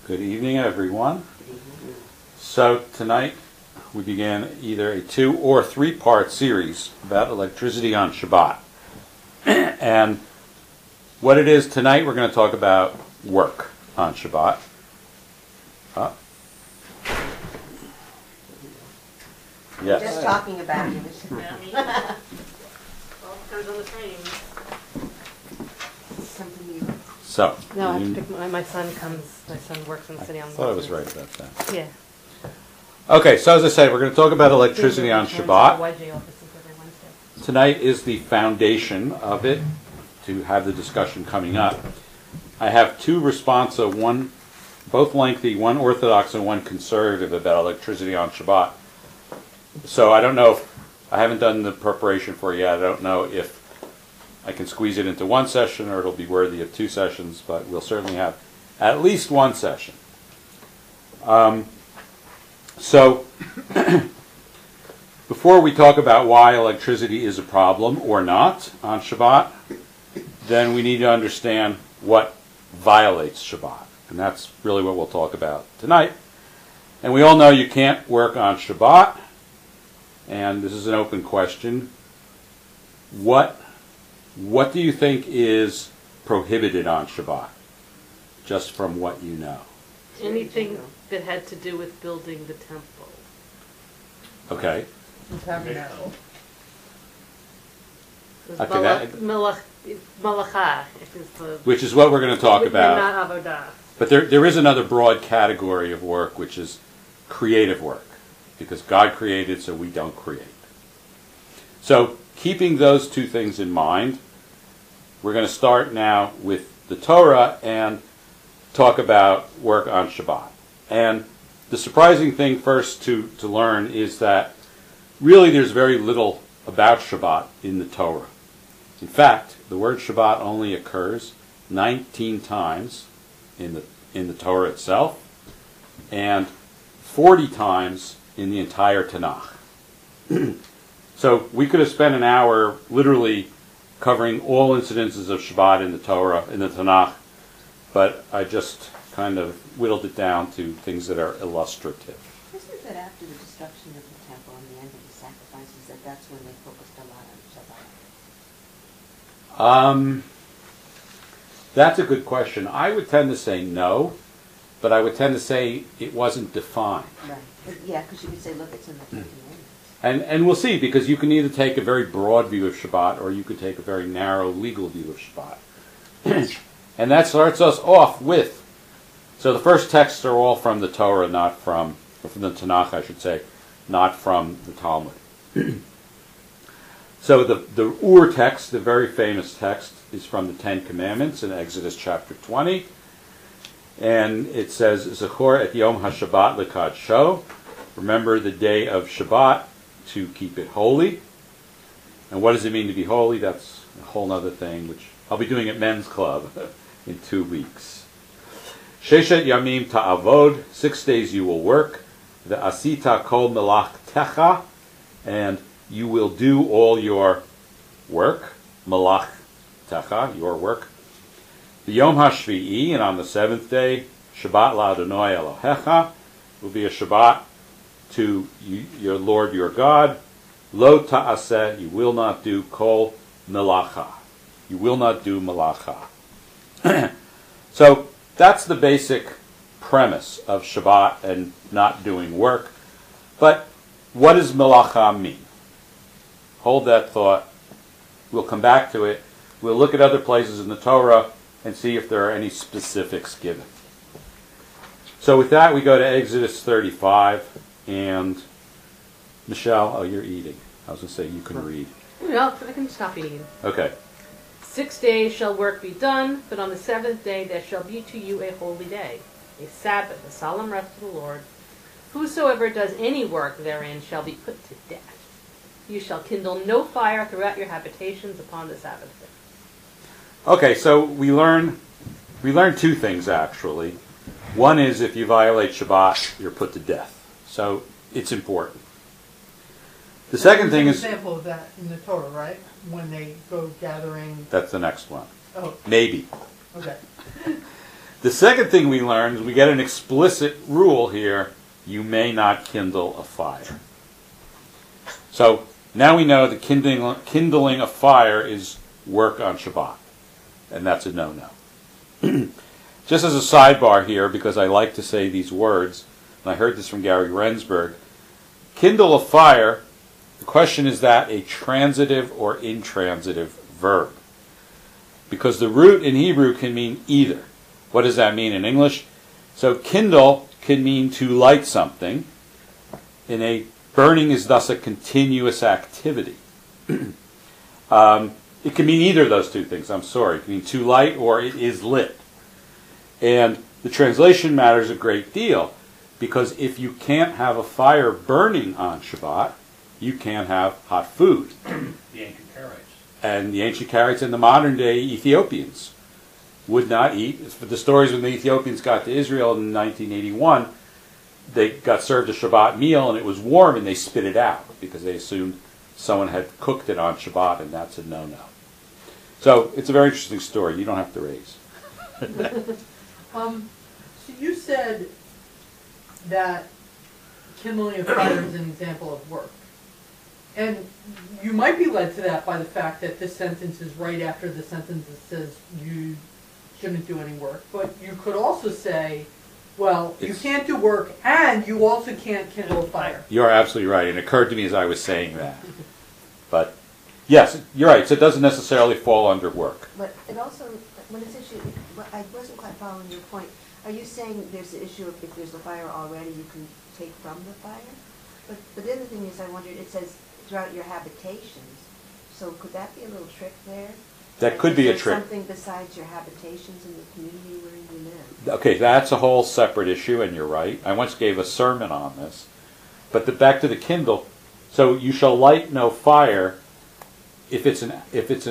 Good evening, everyone. So tonight we began either a 2 or 3-part series about electricity on Shabbat. And what it is tonight, we're going to talk about work on Shabbat. Yes. Just talking about it. Well, depends on the frame. Something new. So. No, I have to pick my son comes. My son works in the city on. I thought I was right about that. Yeah. Okay, so as I said, we're going to talk about electricity on Shabbat. YJ offices every Wednesday. Tonight is the foundation of it, to have the discussion coming up. I have 2 responsa, one, both lengthy, one orthodox and one conservative about electricity on Shabbat. So I don't know if, I haven't done the preparation for it yet. I don't know if I can squeeze it into one session or it'll be worthy of 2 sessions, but we'll certainly have at least one session. So before we talk about why electricity is a problem or not on Shabbat, then we need to understand what violates Shabbat. And that's really what we'll talk about tonight. And we all know you can't work on Shabbat. And this is an open question. What do you think is prohibited on Shabbat? Just from what you know. Anything that had to do with building the temple. Okay. The tabernacle. Okay, Malacha. Which is what we're going to talk about. Not avodah. But there is another broad category of work, which is creative work. Because God created, so we don't create. So, keeping those 2 things in mind, we're going to start now with the Torah and talk about work on Shabbat. And the surprising thing first to learn is that really there's very little about Shabbat in the Torah. In fact, the word Shabbat only occurs 19 times in the Torah itself, and 40 times in the entire Tanakh. So we could have spent an hour literally covering all incidences of Shabbat in the Torah, in the Tanakh, but I just kind of whittled it down to things that are illustrative. Isn't that after the destruction of the temple and the end of the sacrifices, that's when they focused a lot on Shabbat? That's a good question. I would tend to say no, but I would tend to say it wasn't defined. Right. Yeah, because you could say, look, it's in the 50 minutes. And we'll see, because you can either take a very broad view of Shabbat or you could take a very narrow legal view of Shabbat. And that starts us off with, so the first texts are all from the Torah, not from the Tanakh, I should say, not from the Talmud. So the Ur text, the very famous text, is from the 10 Commandments in Exodus chapter 20. And it says, Zechor et Yom HaShabbat l'kadsho. Remember the day of Shabbat to keep it holy. And what does it mean to be holy? That's a whole other thing, which I'll be doing at Men's Club in 2 weeks. Sheshet Yamim ta'avod. 6 days you will work. The asita kol melachtecha. And you will do all your work. Melachtecha, your work. The Yom HaShvi'i, and on the 7th day, Shabbat la'Adonai Elohecha, will be a Shabbat to your Lord your God. Lo ta'aseh, you will not do kol melacha. You will not do melacha. So that's the basic premise of Shabbat and not doing work. But what does melacha mean? Hold that thought. We'll come back to it. We'll look at other places in the Torah and see if there are any specifics given. So with that, we go to Exodus 35, and Michelle, oh, you're eating. I was going to say you can read. No, I can stop eating. Okay. 6 days shall work be done, but on the 7th day there shall be to you a holy day, a Sabbath, a solemn rest to the Lord. Whosoever does any work therein shall be put to death. You shall kindle no fire throughout your habitations upon the Sabbath day. Okay, so we learn 2 things actually. One is if you violate Shabbat, you're put to death. So it's important. The second thing is... There's an example of that in the Torah, right? When they go gathering... That's the next one. Oh. Maybe. Okay. The second thing we learned is we get an explicit rule here: you may not kindle a fire. So now we know that kindling a fire is work on Shabbat, and that's a no-no. Just as a sidebar here, because I like to say these words, and I heard this from Gary Rensburg, kindle a fire, the question is that a transitive or intransitive verb? Because the root in Hebrew can mean either. What does that mean in English? So kindle can mean to light something. Burning is thus a continuous activity. It can mean either of those two things. I'm sorry. It can mean to light or it is lit. And the translation matters a great deal, because if you can't have a fire burning on Shabbat, you can't have hot food. The ancient Karaites. And the ancient Karaites and the modern day Ethiopians would not eat. For the stories when the Ethiopians got to Israel in 1981, they got served a Shabbat meal and it was warm and they spit it out because they assumed someone had cooked it on Shabbat, and that's a no-no. So it's a very interesting story. You don't have to raise. So you said that kindling a fire is an example of work. And you might be led to that by the fact that this sentence is right after the sentence that says you shouldn't do any work. But you could also say, well, you can't do work and you also can't kindle a fire. You're absolutely right. It occurred to me as I was saying that. But yes, you're right. So it doesn't necessarily fall under work. But it also, when it's issue, I wasn't quite following your point. Are you saying there's the issue of if there's a fire already, you can take from the fire? But the other thing is, I wondered, it says throughout your habitations. So could that be a little trick there? That could be a Is trick. there something besides your habitations in the community where you live? Okay, that's a whole separate issue, and you're right. I once gave a sermon on this. But back to the Kindle. So you shall light no fire. If it's an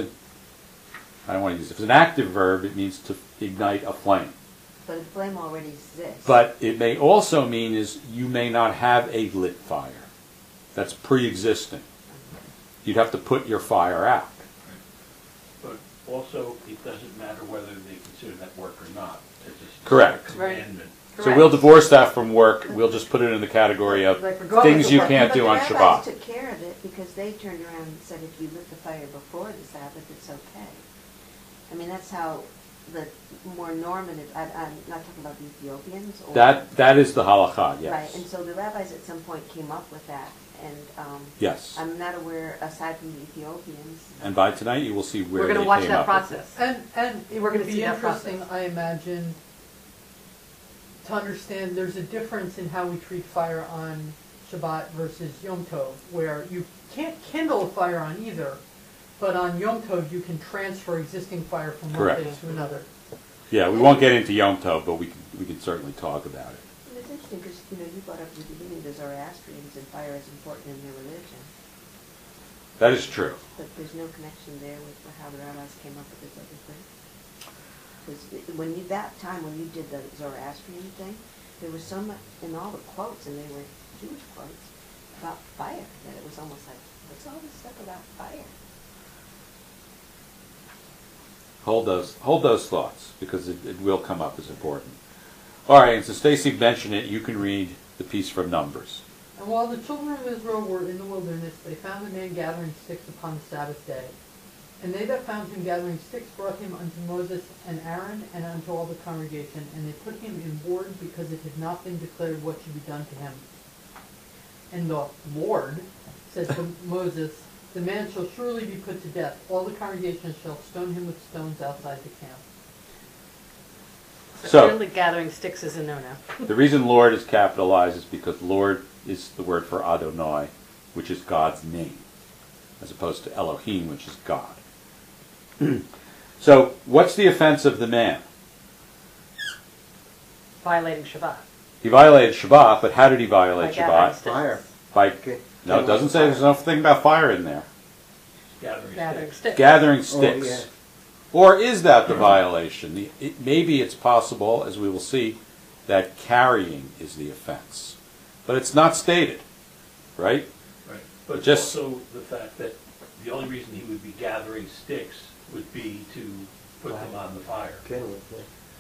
active verb, it means to ignite a flame. But the flame already exists. But it may also mean is you may not have a lit fire. That's pre-existing. You'd have to put your fire out. But also, it doesn't matter whether they consider that work or not. It's just Correct. a commandment. So we'll divorce that from work. We'll just put it in the category of Like regardless things of you what- can't do on But the rabbis Shabbat. took care of it because they turned around and said if you lit the fire before the Sabbath, it's okay. I mean, that's how the more normative, I'm not talking about the Ethiopians. Or, That is the halakha, yes. Right, and so the rabbis at some point came up with that. And Yes. I'm not aware, aside from the Ethiopians. And by tonight you will see where We're they going to watch came that up with it. process. And it We're would gonna be see that interesting, process. I imagine, to understand there's a difference in how we treat fire on Shabbat versus Yom Tov, where you can't kindle a fire on either, but on Yom Tov you can transfer existing fire from one Correct. day to another. Yeah, we won't get into Yom Tov, but we can certainly talk about it. And it's interesting because, you brought up at the beginning the Zoroastrians and fire is important in their religion. That is true. But there's no connection there with how the rabbis came up with this other thing. Because when you did the Zoroastrian thing, there was so much in all the quotes, and they were Jewish quotes, about fire, that it was almost like, what's all this stuff about fire? Hold those thoughts, because it will come up as important. All right, and so Stacy mentioned it. You can read the piece from Numbers. And while the children of Israel were in the wilderness, they found a man gathering sticks upon the Sabbath day. And they that found him gathering sticks brought him unto Moses and Aaron and unto all the congregation, and they put him in ward because it had not been declared what should be done to him. And the Lord said to Moses, the man shall surely be put to death. All the congregation shall stone him with stones outside the camp. So- Clearly gathering sticks is a no-no. The reason Lord is capitalized is because Lord is the word for Adonai, which is God's name, as opposed to Elohim, which is God. So, what's the offense of the man? Violating Shabbat. He violated Shabbat, but how did he violate By gathering Shabbat? sticks. Fire. By Okay. no, it doesn't say there's nothing about fire in there. Gathering Gathering sticks. sticks. Gathering sticks. yeah. Or is that the violation? Maybe it's possible, as we will see, that carrying is the offense. But it's not stated, right? Right. But Just- also the fact that the only reason he would be gathering sticks would be to put them on the fire. Kindling, yeah.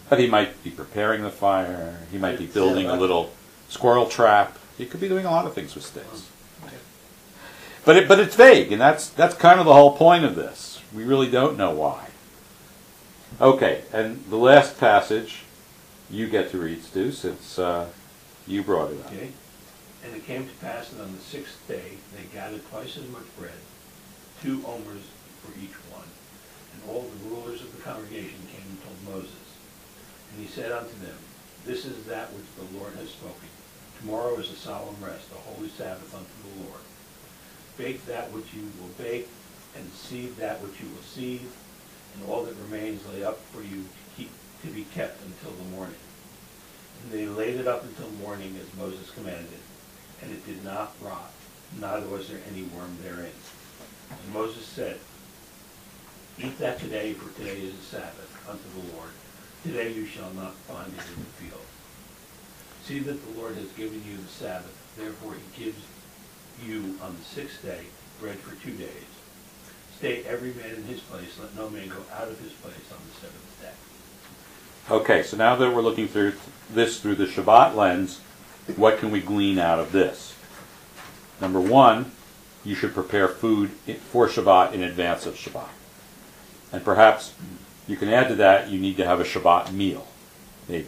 But he might be preparing the fire. He might be It's, building a little squirrel trap. He could be doing a lot of things with sticks. Okay. But it's vague, and that's kind of the whole point of this. We really don't know why. Okay, and the last passage you get to read, Stu, since you brought it up. Okay. And it came to pass that on the 6th day they gathered twice as much bread, 2 omers for each one. And all the rulers of the congregation came and told Moses. And he said unto them, This is that which the Lord has spoken. Tomorrow is a solemn rest, a holy Sabbath unto the Lord. Bake that which you will bake, and seethe that which you will seethe, and all that remains lay up for you to be kept until the morning. And they laid it up until morning as Moses commanded, and it did not rot, neither was there any worm therein. And Moses said, Eat that today, for today is a Sabbath unto the Lord. Today you shall not find it in the field. See that the Lord has given you the Sabbath, therefore he gives you on the 6th day bread for 2 days. Stay every man in his place, let no man go out of his place on the 7th day. Okay, so now that we're looking through this through the Shabbat lens, what can we glean out of this? Number one, you should prepare food for Shabbat in advance of Shabbat. And perhaps you can add to that, you need to have a Shabbat meal, maybe.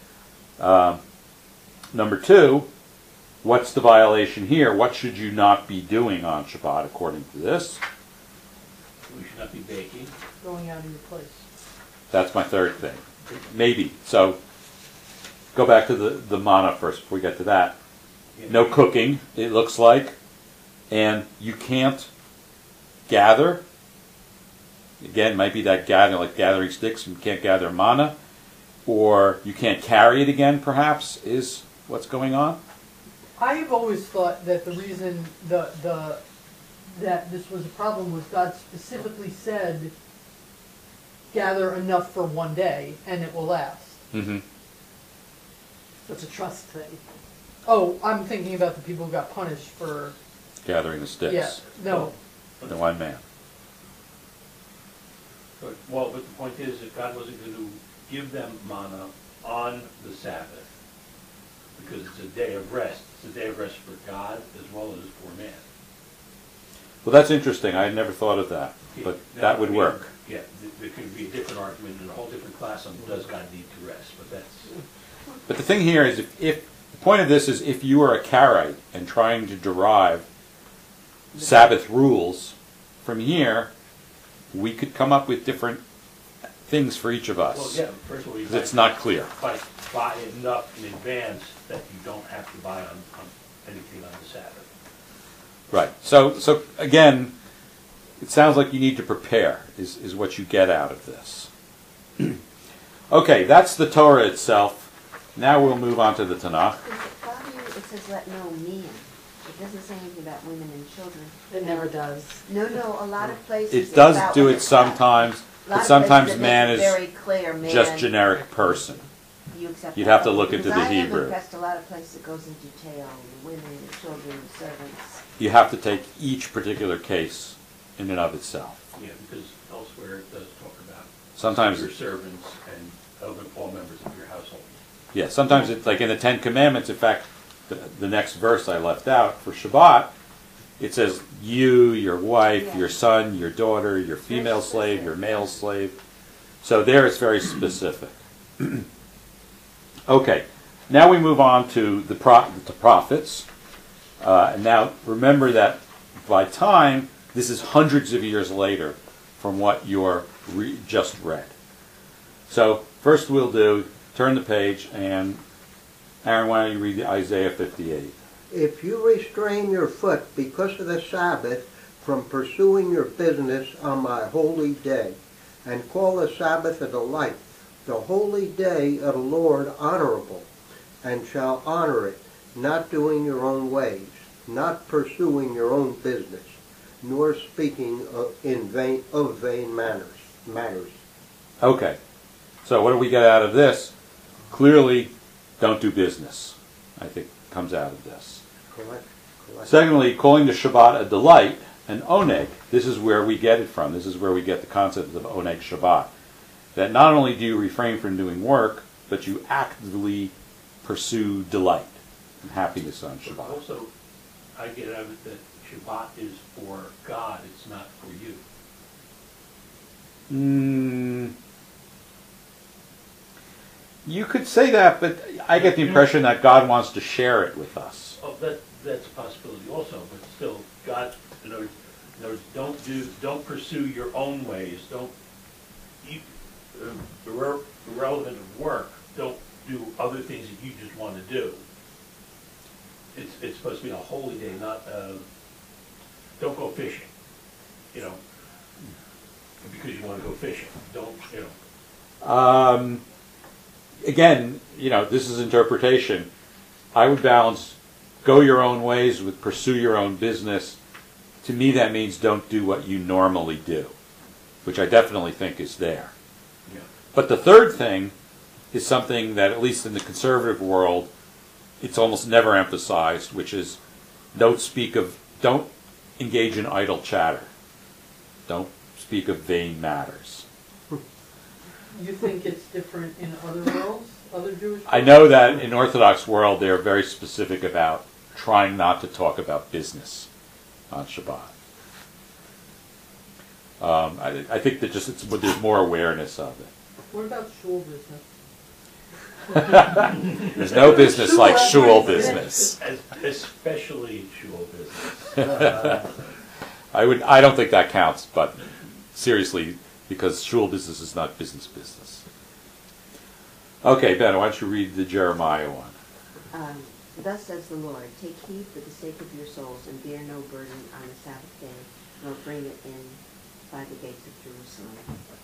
Number two, what's the violation here? What should you not be doing on Shabbat according to this? We should not be baking. Going out of your place. That's my third thing. Maybe. So, go back to the manna first before we get to that. No cooking, it looks like. And you can't gather. Again, it might be that gathering, like gathering sticks, you can't gather manna. Or you can't carry it again, perhaps, is what's going on. I've always thought that the reason that this was a problem was God specifically said, gather enough for one day and it will last. Mm-hmm. That's a trust thing. Oh, I'm thinking about the people who got punished for... Gathering the sticks. Yeah, no. The one man. But the point is that God wasn't going to give them manna on the Sabbath because it's a day of rest. It's a day of rest for God as well as for man. Well, that's interesting. I had never thought of that. But Now, that would I mean, work. Yeah, there could be a different argument and a whole different class on does God need to rest, but that's... But the thing here is, if the point of this is if you are a Karaite and trying to derive Sabbath rules from here, we could come up with different things for each of Well, us. yeah, first of all, you It's not clear. buy enough in advance that you don't have to buy on anything on the Sabbath. Right. So again, it sounds like you need to prepare, is what you get out of this. Okay, that's the Torah itself. Now we'll move on to the Tanakh. How do you, it says let no men. It doesn't say anything about women and children. It never does. No, a lot of places. It it's does about do what it it's about. sometimes, A lot but of sometimes places it man makes is it very clear, man. just generic person. You accept You'd that. have to look into Because the I have Hebrew. impressed a lot of places it goes into detail, the women, the children, the servants. You have to take each particular case in and of itself. Yeah, because elsewhere it does talk about Sometimes your servants and all members of your household. Yeah, sometimes it's like in the Ten Commandments. In fact, the next verse I left out for Shabbat, it says you, your wife, Yeah. your son, your daughter, your female slave, your male slave. So there it's very specific. Okay, now we move on to the prophets. And now remember that by time, this is hundreds of years later from what you're just read. So first we'll do, turn the page, and Aaron, why don't you read Isaiah 58? If you restrain your foot because of the Sabbath from pursuing your business on my holy day, and call the Sabbath a delight, the holy day of the Lord honorable, and shall honor it, not doing your own ways, not pursuing your own business, nor speaking of vain matters. Okay, so what do we get out of this? Clearly, don't do business, I think, comes out of this. Correct. Secondly, calling the Shabbat a delight, an oneg. This is where we get it from. This is where we get the concept of oneg Shabbat. that not only do you refrain from doing work, but you actively pursue delight and happiness on But Shabbat. also, I get out of it that Shabbat is for God, it's not for you. You could say that, but I get the impression that God wants to share it with us. Oh, that's a possibility also, but still, God, in other words, don't pursue your own ways, don't, irrelevant of work, don't do other things that you just want to do. It's supposed to be a holy day, not, don't go fishing, because you want to go fishing, don't. Again, this is interpretation. I would balance go your own ways with pursue your own business. To me, that means don't do what you normally do, which I definitely think is there. Yeah. But the third thing is something that, at least in the conservative world, it's almost never emphasized, which is don't engage in idle chatter. Don't speak of vain matters. You think it's different in other worlds, other Jewish worlds? I know that in Orthodox world they're very specific about trying not to talk about business on Shabbat. I think that there's more awareness of it. What about shul business? There's no business like shul business. Especially shul business. I don't think that counts, but seriously, because shul business is not business. Okay, Ben, why don't you read the Jeremiah one? Thus says the Lord, take heed for the sake of your souls, and bear no burden on the Sabbath day, nor bring it in by the gates of Jerusalem.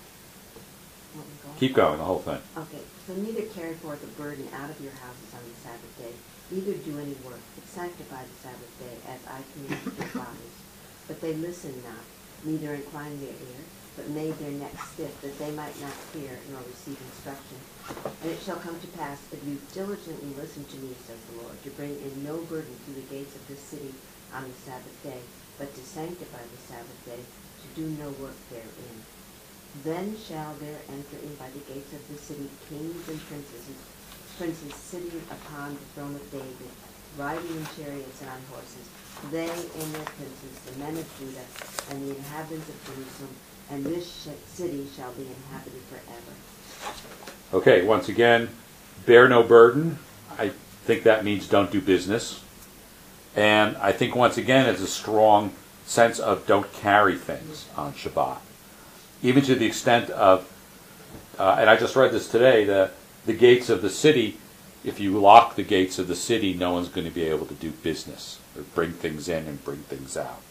Keep going, the whole thing. Okay, so neither carry forth a burden out of your houses on the Sabbath day, neither do any work, but sanctify the Sabbath day, as I commanded your fathers. But they listened not, neither inclined their ear, but made their necks stiff, that they might not hear nor receive instruction. And it shall come to pass, if you diligently listen to me, says the Lord, to bring in no burden through the gates of this city on the Sabbath day, but to sanctify the Sabbath day, to do no work therein. Then shall there enter in by the gates of the city kings and princes sitting upon the throne of David, riding in chariots and on horses, they and their princes, the men of Judah, and the inhabitants of Jerusalem, and this city shall be inhabited forever. Okay, once again, bear no burden. I think that means don't do business. And I think once again it's a strong sense of don't carry things on Shabbat. Even to the extent of, and I just read this today, the gates of the city, if you lock the gates of the city, no one's going to be able to do business or bring things in and bring things out.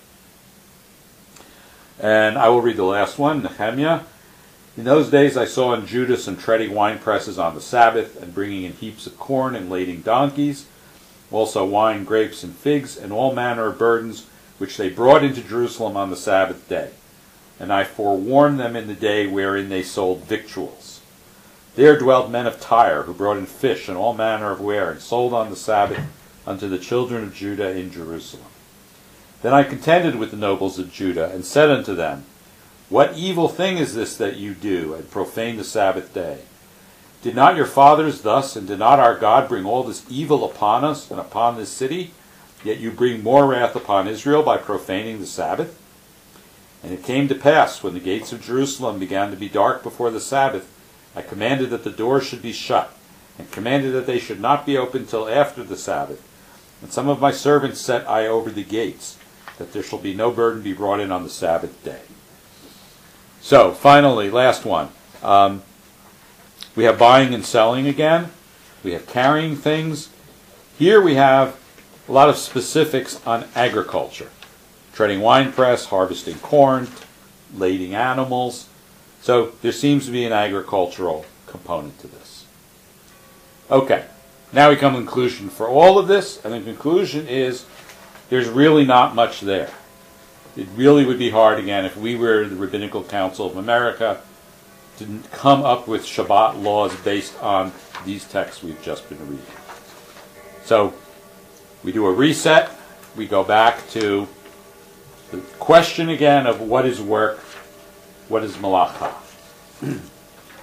And I will read the last one, Nehemiah. In those days I saw in Judah some treading wine presses on the Sabbath, and bringing in heaps of corn and lading donkeys, also wine, grapes, and figs, and all manner of burdens, which they brought into Jerusalem on the Sabbath day. And I forewarned them in the day wherein they sold victuals. There dwelt men of Tyre, who brought in fish and all manner of ware, and sold on the Sabbath unto the children of Judah in Jerusalem. Then I contended with the nobles of Judah, and said unto them, what evil thing is this that you do, and profane the Sabbath day? Did not your fathers thus, and did not our God bring all this evil upon us and upon this city? Yet you bring more wrath upon Israel by profaning the Sabbath? And it came to pass, when the gates of Jerusalem began to be dark before the Sabbath, I commanded that the doors should be shut, and commanded that they should not be opened till after the Sabbath. And some of my servants set I over the gates, that there shall be no burden be brought in on the Sabbath day. So, finally, last one. We have buying and selling again. We have carrying things. Here we have a lot of specifics on agriculture. Treading wine press, harvesting corn, lading animals. So there seems to be an agricultural component to this. Okay, now we come to the conclusion for all of this, and the conclusion is there's really not much there. It really would be hard, again, if we were the Rabbinical Council of America, to come up with Shabbat laws based on these texts we've just been reading. So we do a reset. We go back to the question again of what is work, what is malacha.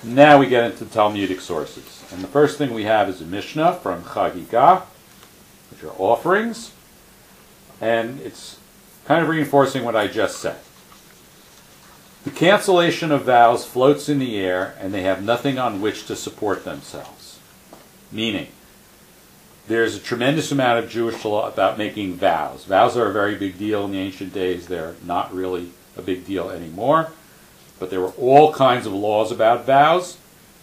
Now we get into Talmudic sources. And the first thing we have is a Mishnah from Chagigah, which are offerings. And it's kind of reinforcing what I just said. The cancellation of vows floats in the air, and they have nothing on which to support themselves. Meaning, there's a tremendous amount of Jewish law about making vows. Vows are a very big deal in the ancient days. They're not really a big deal anymore. But there were all kinds of laws about vows.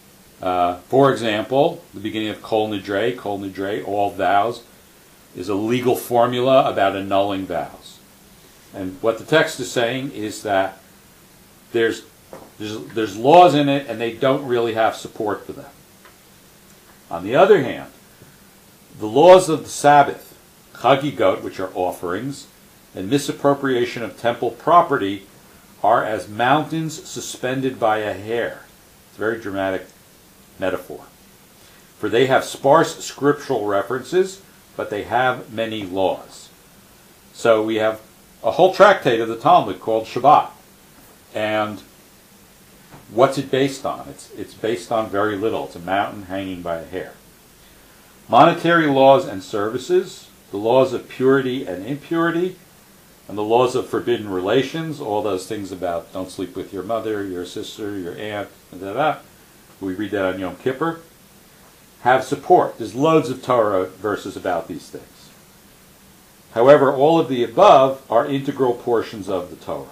For example, the beginning of Kol Nidre, all vows, is a legal formula about annulling vows. And what the text is saying is that there's laws in it, and they don't really have support for them. On the other hand, the laws of the Sabbath, chagigot, which are offerings, and misappropriation of temple property are as mountains suspended by a hair. It's a very dramatic metaphor. For they have sparse scriptural references, but they have many laws. So we have a whole tractate of the Talmud called Shabbat. And what's it based on? It's based on very little. It's a mountain hanging by a hair. Monetary laws and services, the laws of purity and impurity, and the laws of forbidden relations, all those things about don't sleep with your mother, your sister, your aunt, we read that on Yom Kippur, have support. There's loads of Torah verses about these things. However, all of the above are integral portions of the Torah.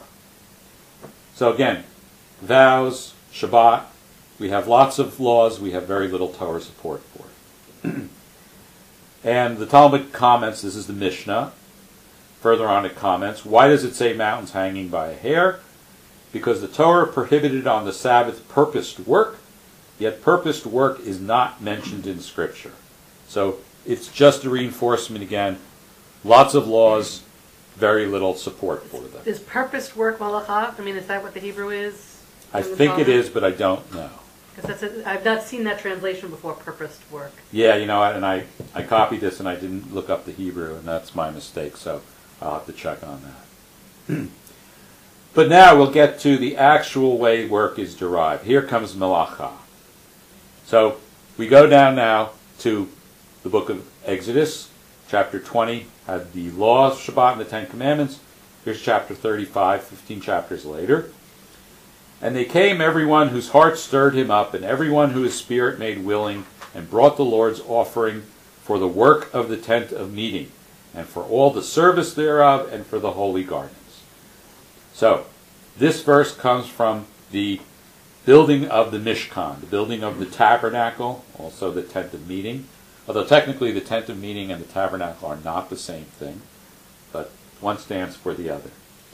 So again, vows, Shabbat, we have lots of laws, we have very little Torah support for it. And the Talmud comments, this is the Mishnah, further on it comments, why does it say mountains hanging by a hair? Because the Torah prohibited on the Sabbath purposed work, yet purposed work is not mentioned in Scripture. So it's just a reinforcement again, lots of laws, very little support for them. Is purposed work malacha? I mean, is that what the Hebrew is? I think it is, but I don't know. Because I've not seen that translation before, purposed work. Yeah, you know, and I copied this and I didn't look up the Hebrew, and that's my mistake, so I'll have to check on that. But now we'll get to the actual way work is derived. Here comes Malacha. So we go down now to the book of Exodus, chapter 20, had the laws, Shabbat, and the Ten Commandments. Here's chapter 35, 15 chapters later. And they came, everyone whose heart stirred him up, and everyone whose spirit made willing, and brought the Lord's offering for the work of the tent of meeting, and for all the service thereof, and for the holy gardens. So, this verse comes from the building of the Mishkan, the building of the tabernacle, also the tent of meeting. Although technically the tent of meeting and the tabernacle are not the same thing, but one stands for the other.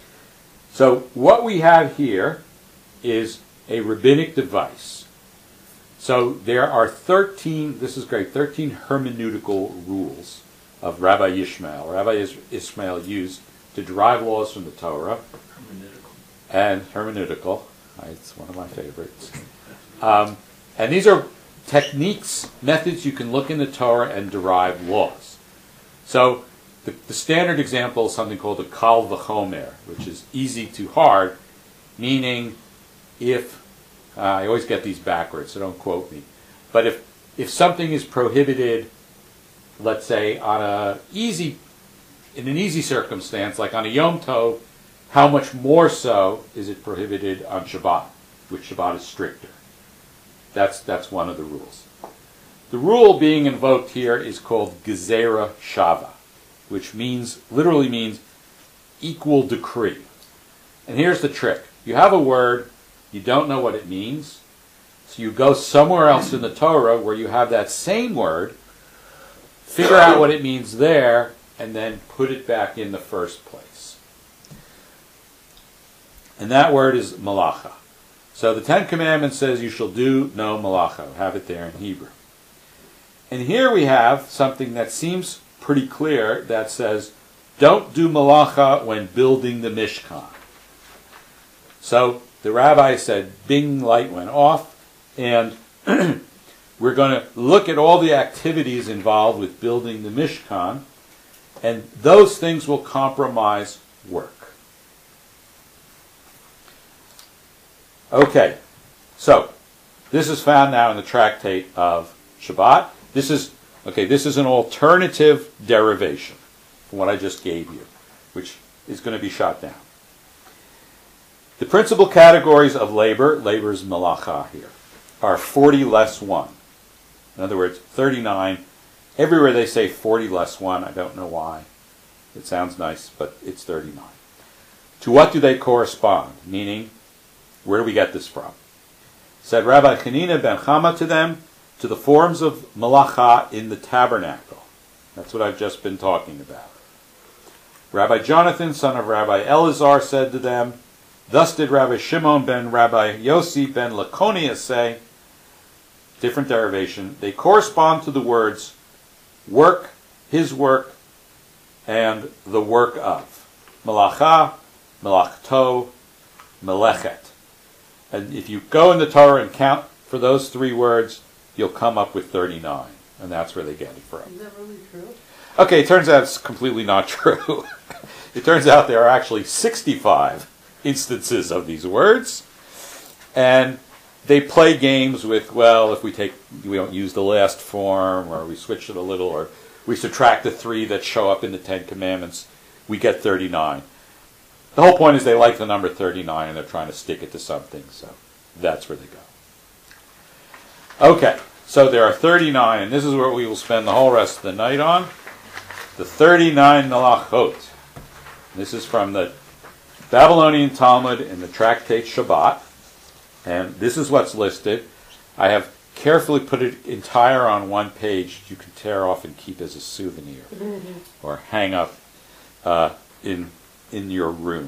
So what we have here is a rabbinic device. So there are 13, this is great, 13 hermeneutical rules of Rabbi Ishmael. Rabbi Ishmael used to derive laws from the Torah. Hermeneutical. It's one of my favorites. And these are techniques, methods you can look in the Torah and derive laws. So the standard example is something called a kal v'chomer, which is easy to hard, meaning if, I always get these backwards, so don't quote me, but if something is prohibited, let's say in an easy circumstance, like on a Yom Tov, how much more so is it prohibited on Shabbat, which Shabbat is stricter? That's one of the rules. The rule being invoked here is called Gezerah Shava, which literally means equal decree. And here's the trick. You have a word, you don't know what it means, so you go somewhere else in the Torah where you have that same word, figure out what it means there, and then put it back in the first place. And that word is malacha. So the Ten Commandments says you shall do no malacha. Have it there in Hebrew. And here we have something that seems pretty clear that says, don't do malacha when building the Mishkan. So the rabbi said, bing, light went off, and we're going to look at all the activities involved with building the Mishkan, and those things will compromise work. Okay, so This is found now in the tractate of Shabbat. This is an alternative derivation from what I just gave you, which is going to be shot down. The principal categories of labor is malacha here, are 40 less 1. In other words, 39. Everywhere they say 40 less 1, I don't know why. It sounds nice, but it's 39. To what do they correspond? Meaning, where do we get this from? Said Rabbi Hanina ben Chama to them, to the forms of malacha in the tabernacle. That's what I've just been talking about. Rabbi Jonathan, son of Rabbi Elazar, said to them, thus did Rabbi Shimon ben Rabbi Yossi ben Laconia say, different derivation, they correspond to the words work, his work, and the work of. Malacha, melachto, melechet. And if you go in the Torah and count for those 3 words, you'll come up with 39. And that's where they get it from. Is that really true? Okay, it turns out it's completely not true. It turns out there are actually 65 instances of these words. And they play games with, well, if we don't use the last form, or we switch it a little, or we subtract the 3 that show up in the 10 Commandments, we get 39. The whole point is they like the number 39 and they're trying to stick it to something, so that's where they go. Okay, so there are 39, and this is what we will spend the whole rest of the night on. The 39 melachot. This is from the Babylonian Talmud in the tractate Shabbat, and this is what's listed. I have carefully put it entire on one page you can tear off and keep as a souvenir or hang up in your room.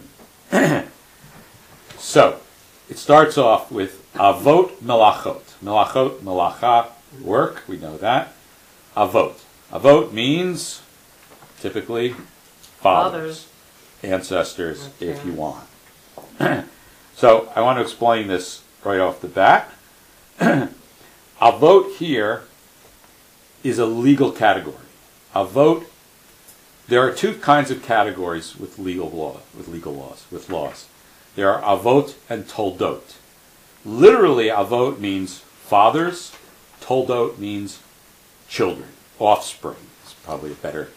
So, it starts off with avot melachot. Melachot, melacha, work, we know that. Avot. Avot means, typically, fathers, ancestors, if you want. So, I want to explain this right off the bat. Avot here is a legal category. Avot, there are 2 kinds of categories with laws. There are avot and toldot. Literally, avot means fathers. Toldot means children, offspring. It's probably better.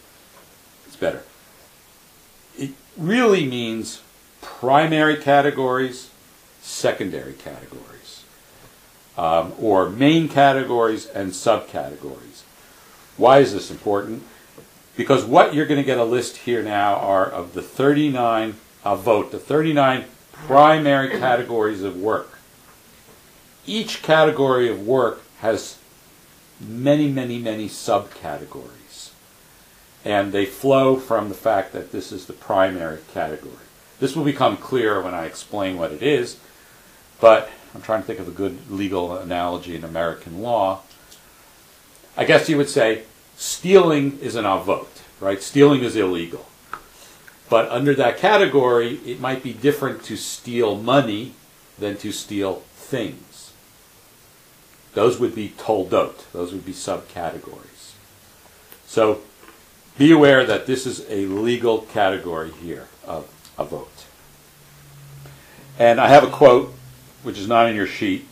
It really means primary categories, secondary categories, or main categories and subcategories. Why is this important? Because what you're going to get a list here now are of the 39 avot, the 39 primary categories of work. Each category of work has many, many, many subcategories. And they flow from the fact that this is the primary category. This will become clear when I explain what it is, but I'm trying to think of a good legal analogy in American law. I guess you would say stealing is an avot, right? Stealing is illegal. But under that category, it might be different to steal money than to steal things. Those would be toldot. Those would be subcategories. So be aware that this is a legal category here of avot. And I have a quote, which is not in your sheet,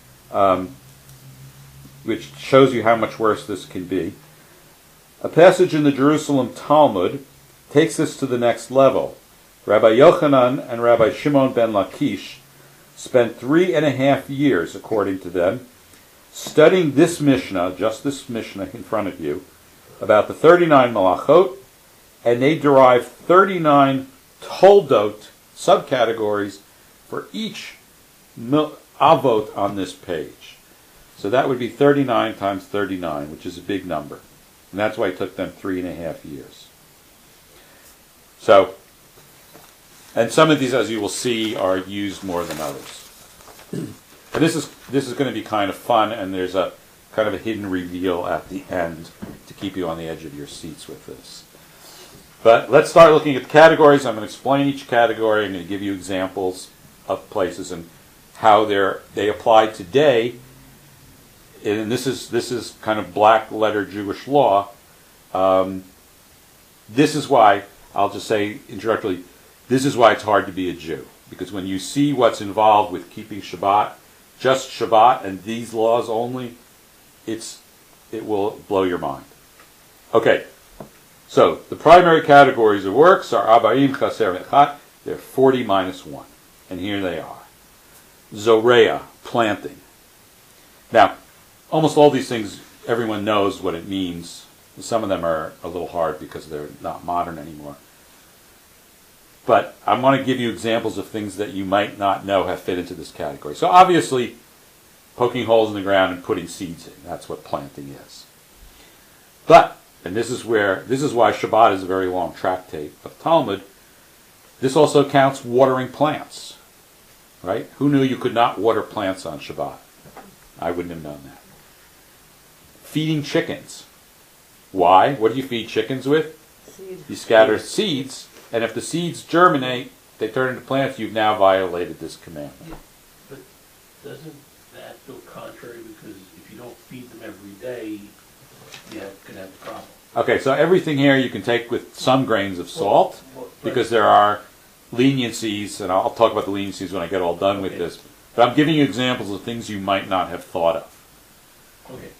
which shows you how much worse this can be. A passage in the Jerusalem Talmud takes this to the next level. Rabbi Yochanan and Rabbi Shimon ben Lakish spent 3.5 years, according to them, studying this Mishnah, just this Mishnah in front of you, about the 39 malachot, and they derived 39 toldot, subcategories, for each avot on this page. So that would be 39 times 39, which is a big number. And that's why it took them 3.5 years. So, and some of these, as you will see, are used more than others. And this is going to be kind of fun, and there's a kind of a hidden reveal at the end to keep you on the edge of your seats with this. But let's start looking at the categories. I'm going to explain each category. I'm going to give you examples of places and how they apply today. And this is kind of black letter Jewish law. This is why, I'll just say introductorily, this is why it's hard to be a Jew. Because when you see what's involved with keeping Shabbat, just Shabbat and these laws only, it will blow your mind. Okay, so the primary categories of works are Abarim, Chaser, Mechat. They're 40 minus 1. And here they are. Zorea, planting. Now, almost all these things, everyone knows what it means. Some of them are a little hard because they're not modern anymore. But I want to give you examples of things that you might not know have fit into this category. So obviously, poking holes in the ground and putting seeds in. That's what planting is. But, and this is why Shabbat is a very long tractate of Talmud, this also counts watering plants. Right? Who knew you could not water plants on Shabbat? I wouldn't have known that. Feeding chickens. Why? What do you feed chickens with? Seed. You scatter seeds, and if the seeds germinate, they turn into plants, you've now violated this commandment. But doesn't that go contrary, because if you don't feed them every day, you can have a problem? Okay, so everything here you can take with some grains of salt, because there are leniencies, and I'll talk about the leniencies when I get all done with this. But I'm giving you examples of things you might not have thought of. Okay.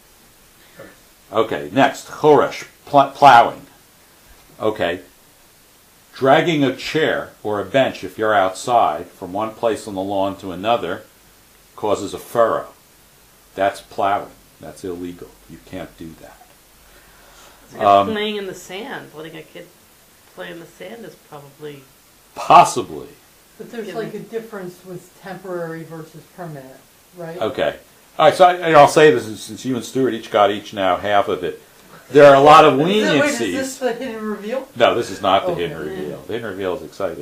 Okay, next, choresh, plowing. Okay, dragging a chair or a bench if you're outside from one place on the lawn to another causes a furrow. That's plowing. That's illegal. You can't do that. It's like playing in the sand. Letting a kid play in the sand is probably... Possibly. But there's like a difference with temporary versus permanent, right? Okay. All right, so I'll say this, since you and Stuart each got now half of it. There are a lot of leniencies. Wait, is this the hidden reveal? No, this is not the Okay. hidden reveal. The hidden reveal is exciting.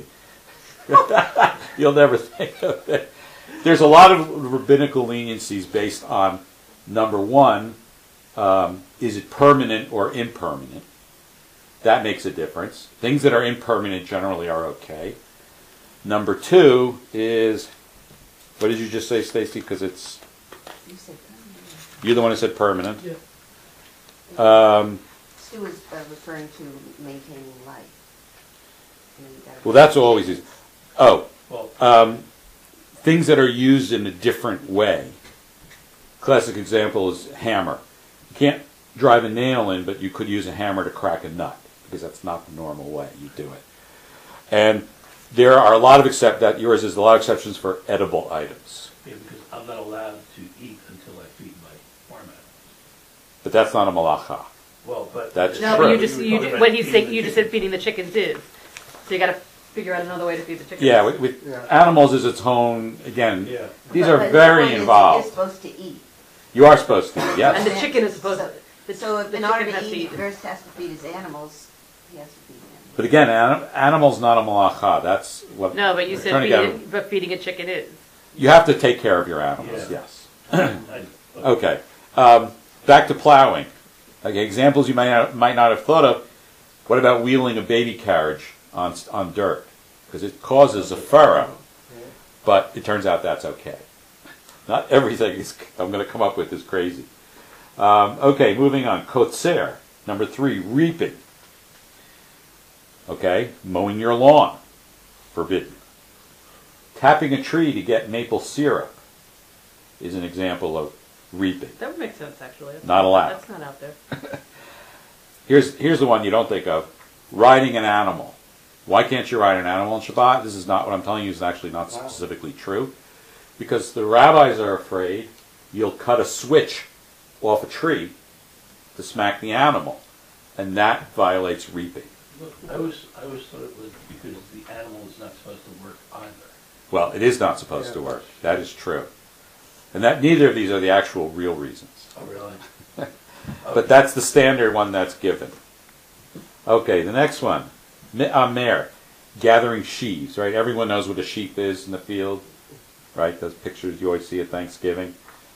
You'll never think of it. There's a lot of rabbinical leniencies based on, number one, is it permanent or impermanent? That makes a difference. Things that are impermanent generally are okay. Number two is, what did you just say, Stacy? Because it's, You said permanent. you're the one who said permanent. Yeah. Stu was referring to maintaining life. And you gotta- Well, that's always easy. Oh, Well, things that are used in a different way. Classic example is hammer. You can't drive a nail in, but you could use a hammer to crack a nut, because that's not the normal way you do it. And there are a lot of yours is a lot of exceptions for edible items. yeah, because I'm not allowed to eat until I feed my farm animals. But that's not a malacha. Well, but... That's No, true. but what he's saying, you just said feeding the chickens is. So you got to figure out another way to feed the chickens. Yeah, with Yeah. animals is its own, again, Yeah. these But are the very point is, involved. You're supposed to eat. You are supposed to, And yes. the chicken is supposed to. So if the in order chicken to has eat, eat. first has to feed his animals, he has to feed them. But again, animals not a malacha. That's what. No, but you we're said trying to get- feeding a chicken is. You have to take care of your animals, Yeah. yes. Okay. Back to plowing. Okay, examples you might not have thought of. What about wheeling a baby carriage on dirt? Because it causes a furrow. But it turns out that's okay. Not everything I'm going to come up with is crazy. Okay, moving on. Kotzer. Number 3, reaping. Okay, mowing your lawn. Forbidden. Tapping a tree to get maple syrup is an example of reaping. That would make sense, actually. Not allowed. That's not out there. Here's the one you don't think of. Riding an animal. Why can't you ride an animal on Shabbat? This is not what I'm telling you is actually not specifically true. Because the rabbis are afraid you'll cut a switch off a tree to smack the animal. And that violates reaping. Look, I always thought it was because the animal is not supposed to work either. Well, it is not supposed to work. That is true. And that neither of these are the actual real reasons. Oh, really? But that's the standard one that's given. Okay, the next one. Mer, gathering sheaves, right? Everyone knows what a sheep is in the field, right? Those pictures you always see at Thanksgiving.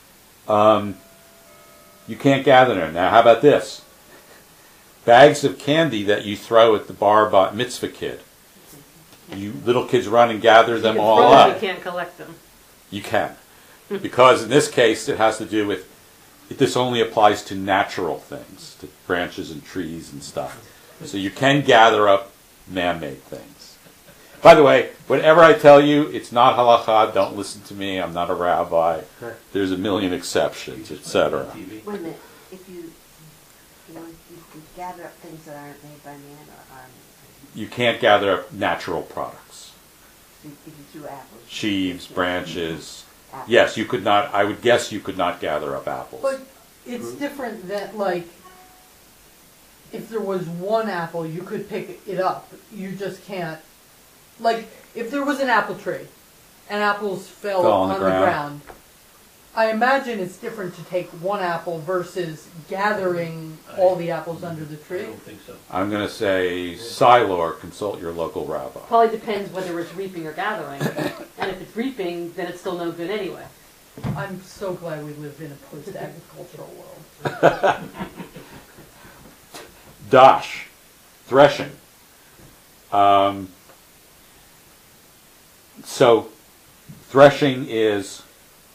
You can't gather them. Now, how about this? Bags of candy that you throw at the bar bat mitzvah kid. You little kids run and gather them You can all throw them, up. You can't collect them. You can. Because in this case, it has to do with, this only applies to natural things, to branches and trees and stuff. So you can gather up man-made things. By the way, whatever I tell you, it's not halakha. Don't listen to me. I'm not a rabbi. There's a million exceptions, etc. TV. Wait a minute, if you gather up things that aren't made by man or are made You can't gather up natural products. by man, if you threw apples. Sheaves, branches. Apples. Yes, you could not, I would guess you could not gather up apples. But it's different that, like, if there was one apple, you could pick it up. You just can't. Like, if there was an apple tree and apples fell Fell on on the the ground. ground, I imagine it's different to take one apple versus gathering all the apples under the I tree. don't think so. I'm going to say Silor, consult your local rabbi. Probably depends whether it's reaping or gathering. And if it's reaping, then it's still no good anyway. I'm so glad we live in a post-agricultural world. Dash, threshing. So, threshing is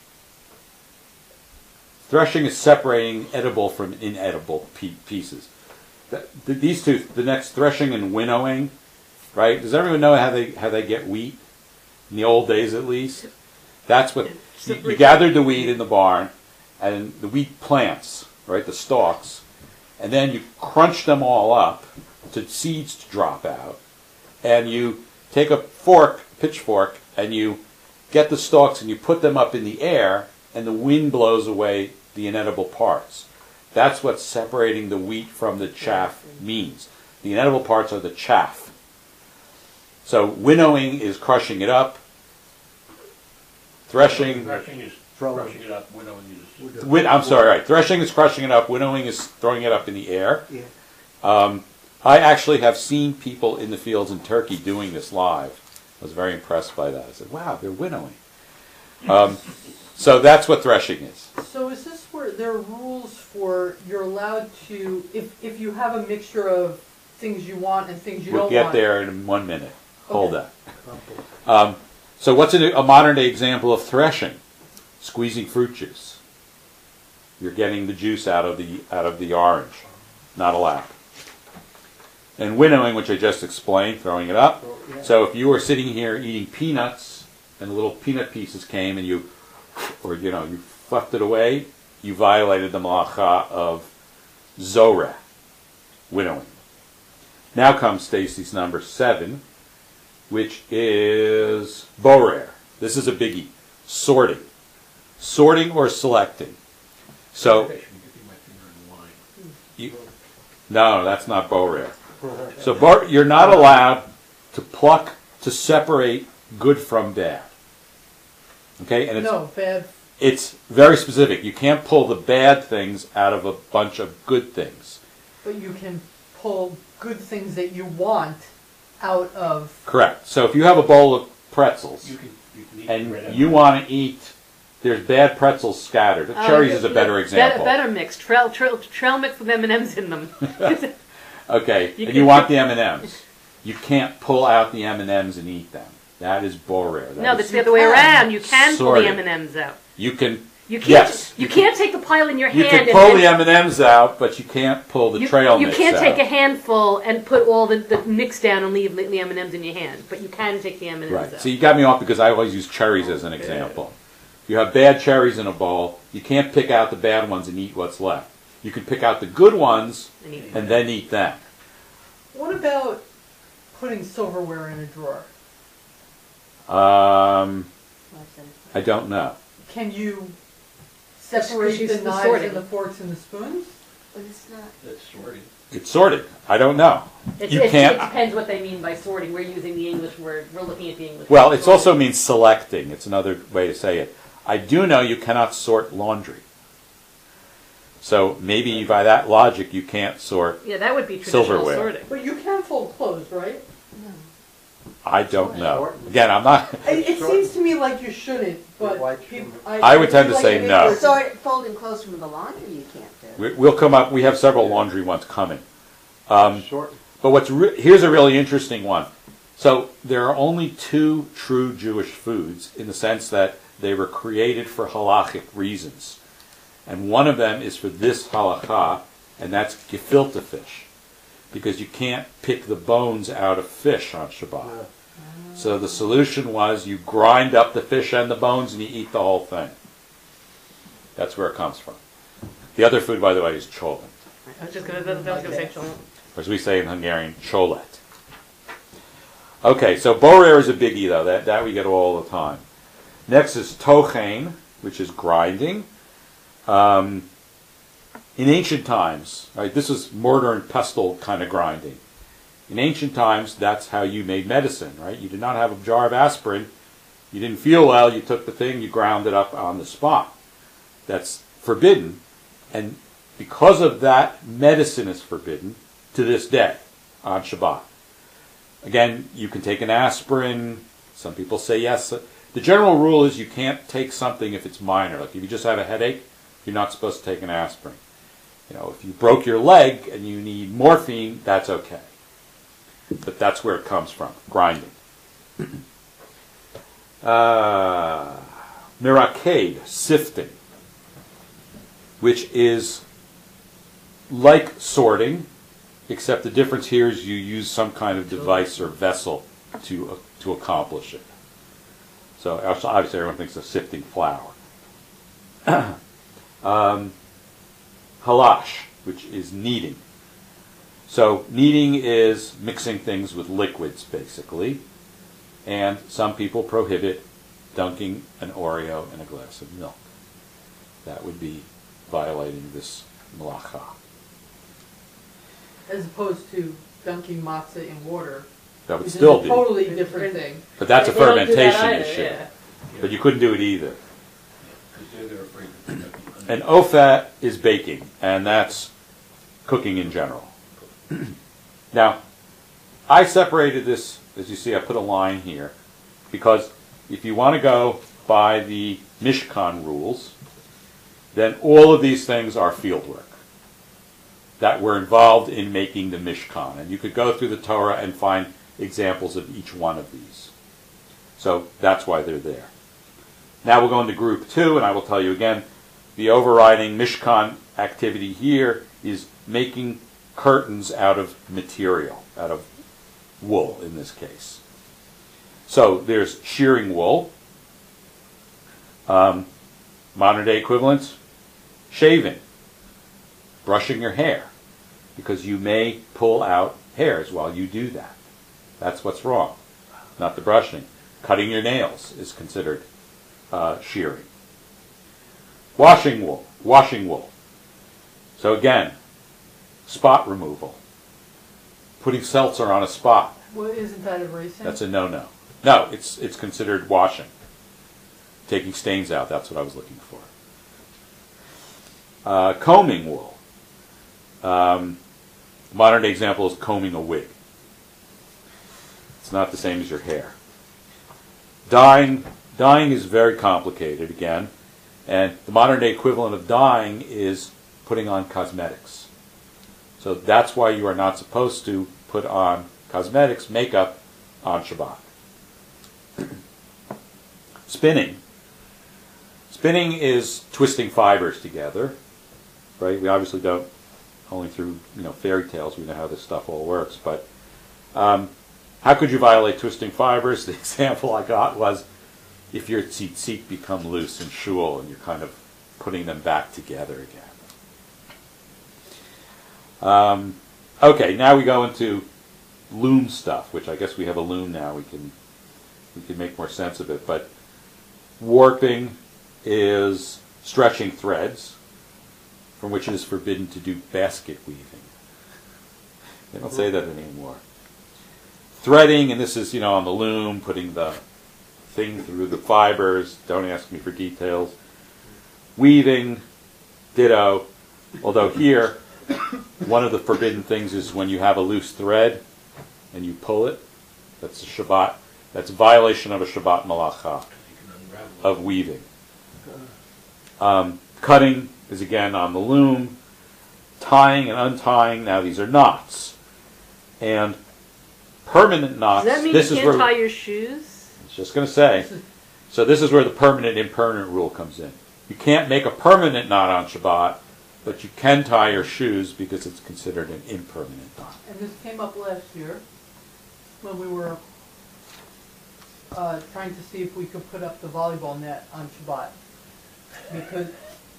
separating edible from inedible pieces. These two, the next threshing and winnowing, right? Does everyone know how they get wheat? In the old days, at least, that's what you gathered the wheat in the barn, and the wheat plants, right? The stalks, and then you crunch them all up to seeds to drop out, and you take a pitchfork, and you get the stalks and you put them up in the air, and the wind blows away the inedible parts. That's what separating the wheat from the chaff means. The inedible parts are the chaff. So winnowing is crushing it up. Threshing Threshing is crushing it up, winnowing is. Threshing is crushing it up. Winnowing is throwing it up in the air. Yeah. I actually have seen people in the fields in Turkey doing this live. I was very impressed by that. I said, wow, they're winnowing. So that's what threshing is. So is this where there are rules for you're allowed to, if you have a mixture of things you want and things you We'll don't get want? there in 1 minute. Hold Okay. that. So what's a modern day example of threshing? Squeezing fruit juice. You're getting the juice out of the orange. Not allowed. And winnowing, which I just explained, throwing it up. So if you were sitting here eating peanuts and little peanut pieces came and you fluffed it away, you violated the malacha of zoreh, winnowing. Now comes Stacy's number 7, which is borer. This is a biggie. Sorting. Sorting or selecting. So, I should be dipping my finger in wine. no, that's not borer. So you're not allowed to pluck, to separate good from bad. Okay? And No, bad. it's very specific. You can't pull the bad things out of a bunch of good things. But you can pull good things that you want out of. Correct. So if you have a bowl of pretzels You can eat and bread you want to eat, there's bad pretzels scattered. Cherries is a better example. Better mix. Trail mix with M&Ms in them. Okay, You and can- you want the M&Ms. You can't pull out the M&Ms and eat them. That is borer. No, that's the other way around. You can pull the Sorting. M&Ms out. You can. You can't. Yes, You can't take the pile in your You hand. can pull and the M&Ms out, but you can't pull the trail You mix can't out. take a handful and put all the mix down and leave the M&Ms in your hand. But you can take the M&Ms Right. out. So you got me off because I always use cherries as an example. If you have bad cherries in a bowl, you can't pick out the bad ones and eat what's left. You can pick out the good ones And eat and then eat them. What about putting silverware in a drawer? I don't know. Can you separate She's the knives sorting. and the forks and the spoons? But it's not, That's sorting. It's sorted. I don't know. You It can't. depends what they mean by sorting. We're using the English word. We're looking at the English Well, word. it also means selecting. It's another way to say it. I do know you cannot sort laundry. So maybe by that logic, you can't sort. Yeah, that would be traditional Silverware. sorting. But you can fold clothes, right? no. I don't know. Again, I'm not. It seems to me like you shouldn't, but Like people, I would tend to feel say like no. it- Folding clothes from the laundry you can't do. We'll come up. We have several laundry ones coming. Sort. But here's a really interesting one. So there are only 2 true Jewish foods in the sense that they were created for halachic reasons. And one of them is for this halakha, and that's gefilte fish. Because you can't pick the bones out of fish on Shabbat. So the solution was you grind up the fish and the bones and you eat the whole thing. That's where it comes from. The other food, by the way, is cholent. I was just gonna say cholent. Or as we say in Hungarian, cholet. Okay, so borer is a biggie though. That we get all the time. Next is tochen, which is grinding. In ancient times, right, this is mortar and pestle kind of grinding. In ancient times, that's how you made medicine, right? You did not have a jar of aspirin. You didn't feel well, you took the thing, you ground it up on the spot. That's forbidden. And because of that, medicine is forbidden to this day on Shabbat. Again, you can take an aspirin. Some people say yes. The general rule is you can't take something if it's minor. Like if you just have a headache, you're not supposed to take an aspirin. You know, if you broke your leg and you need morphine, that's okay. But that's where it comes from, grinding. Miraked, sifting, which is like sorting, except the difference here is you use some kind of device or vessel to accomplish it. So obviously everyone thinks of sifting flour. Halash, which is kneading. So kneading is mixing things with liquids, basically. And some people prohibit dunking an Oreo in a glass of milk. That would be violating this malacha. As opposed to dunking matzah in water. That would Which still is a be. totally different thing. But that's a They don't do that fermentation either, issue. yeah. But you couldn't do it either. Because they're afraid that And ofat is baking, and that's cooking in general. Now, I separated this, as you see, I put a line here, because if you want to go by the Mishkan rules, then all of these things are fieldwork that were involved in making the Mishkan. And you could go through the Torah and find examples of each one of these. So that's why they're there. Now we'll go into group 2, and I will tell you again, the overriding Mishkan activity here is making curtains out of material, out of wool in this case. So there's shearing wool. Modern day equivalents, shaving, brushing your hair, because you may pull out hairs while you do that. That's what's wrong, not the brushing. Cutting your nails is considered shearing. Washing wool. So again, spot removal. Putting seltzer on a spot. Well, isn't that erasing? That's a no-no. No, it's considered washing. Taking stains out, that's what I was looking for. Combing wool. Modern day example is combing a wig. It's not the same as your hair. Dyeing is very complicated again, and the modern day equivalent of dyeing is putting on cosmetics. So that's why you are not supposed to put on cosmetics, makeup, on Shabbat. Spinning. Spinning is twisting fibers together, right? We obviously don't, only through fairy tales we know how this stuff all works, but how could you violate twisting fibers? The example I got was if your tzitzit become loose in shul and you're kind of putting them back together again. Okay, now we go into loom stuff, which I guess we have a loom now. We can make more sense of it. But warping is stretching threads, from which it is forbidden to do basket weaving. They don't say that anymore. Threading, and this is on the loom, putting the thing through the fibers. Don't ask me for details. Weaving, ditto. Although here, one of the forbidden things is when you have a loose thread and you pull it. That's a Shabbat. That's a violation of a Shabbat malacha of weaving. Cutting is again on the loom. Tying and untying. Now these are knots, and permanent knots. Does that mean this you is can't where tie your shoes? I was just going to say. So this is where the permanent impermanent rule comes in. You can't make a permanent knot on Shabbat, but you can tie your shoes because it's considered an impermanent knot. And this came up last year when we were trying to see if we could put up the volleyball net on Shabbat. Because,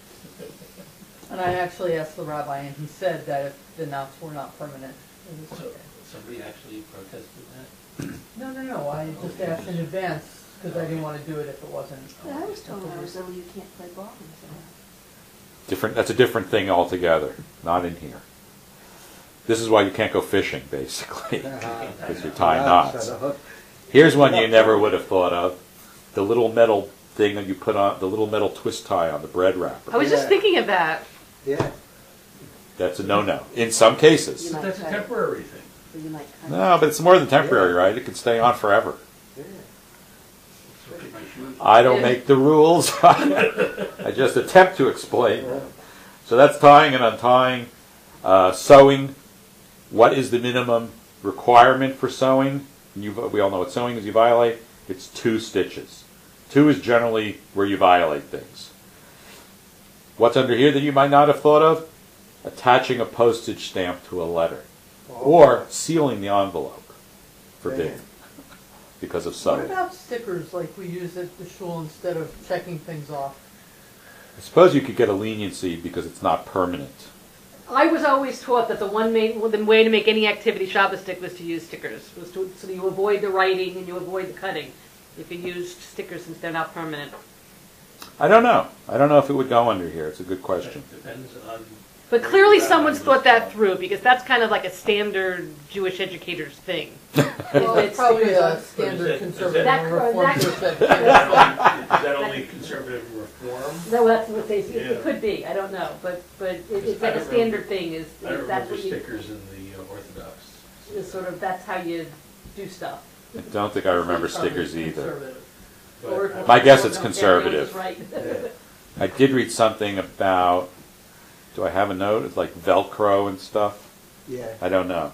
and I actually asked the rabbi, and he said that if the knots were not permanent, it was So, okay. somebody actually protested that? No, I just asked in advance, because I didn't want to do it if it wasn't. I was told when I was little, you can't play ball in summer. That's a different thing altogether, not in here. This is why you can't go fishing, basically, because you're tying knots. Here's one you never would have thought of. The little metal thing that you put on, the little metal twist tie on the bread wrapper. I was just thinking of that. Yeah. That's a no-no, in some cases. You might That's a cut it. temporary thing. Or you might cut it. No, but it's more than temporary, right? It can stay on forever. Yeah. So look at my shoes. I don't make the rules. I just attempt to explain them. So that's tying and untying. Sewing. What is the minimum requirement for sewing? We all know what sewing is. You violate. It's 2 stitches. 2 is generally where you violate things. What's under here that you might not have thought of? Attaching a postage stamp to a letter. Or sealing the envelope. Forbidden. Because of What sewing. about stickers like we use at the shul instead of checking things off? I suppose you could get a leniency because it's not permanent. I was always taught that the way to make any activity Shabbostic was to use stickers, so that you avoid the writing and you avoid the cutting. If you used stickers since they're not permanent. I don't know. I don't know if it would go under here. It's a good question. It depends on. But clearly someone's thought that through, because that's kind of like a standard Jewish educator's thing. Well, It's it's probably stickers a on- standard Is conservative that- and reform that- Jewish Is education. that only conservative reform? No, that's what they, Yeah. it could be, I don't know, but it's I like a don't standard thing, is I don't that's remember what you, stickers in the Orthodox. is sort of, that's how you do stuff. I don't think I remember Probably stickers either. conservative. But, Or- My guess it's or- conservative. Right. I did read something about, do I have a note? It's like Velcro and stuff. Yeah. I don't know.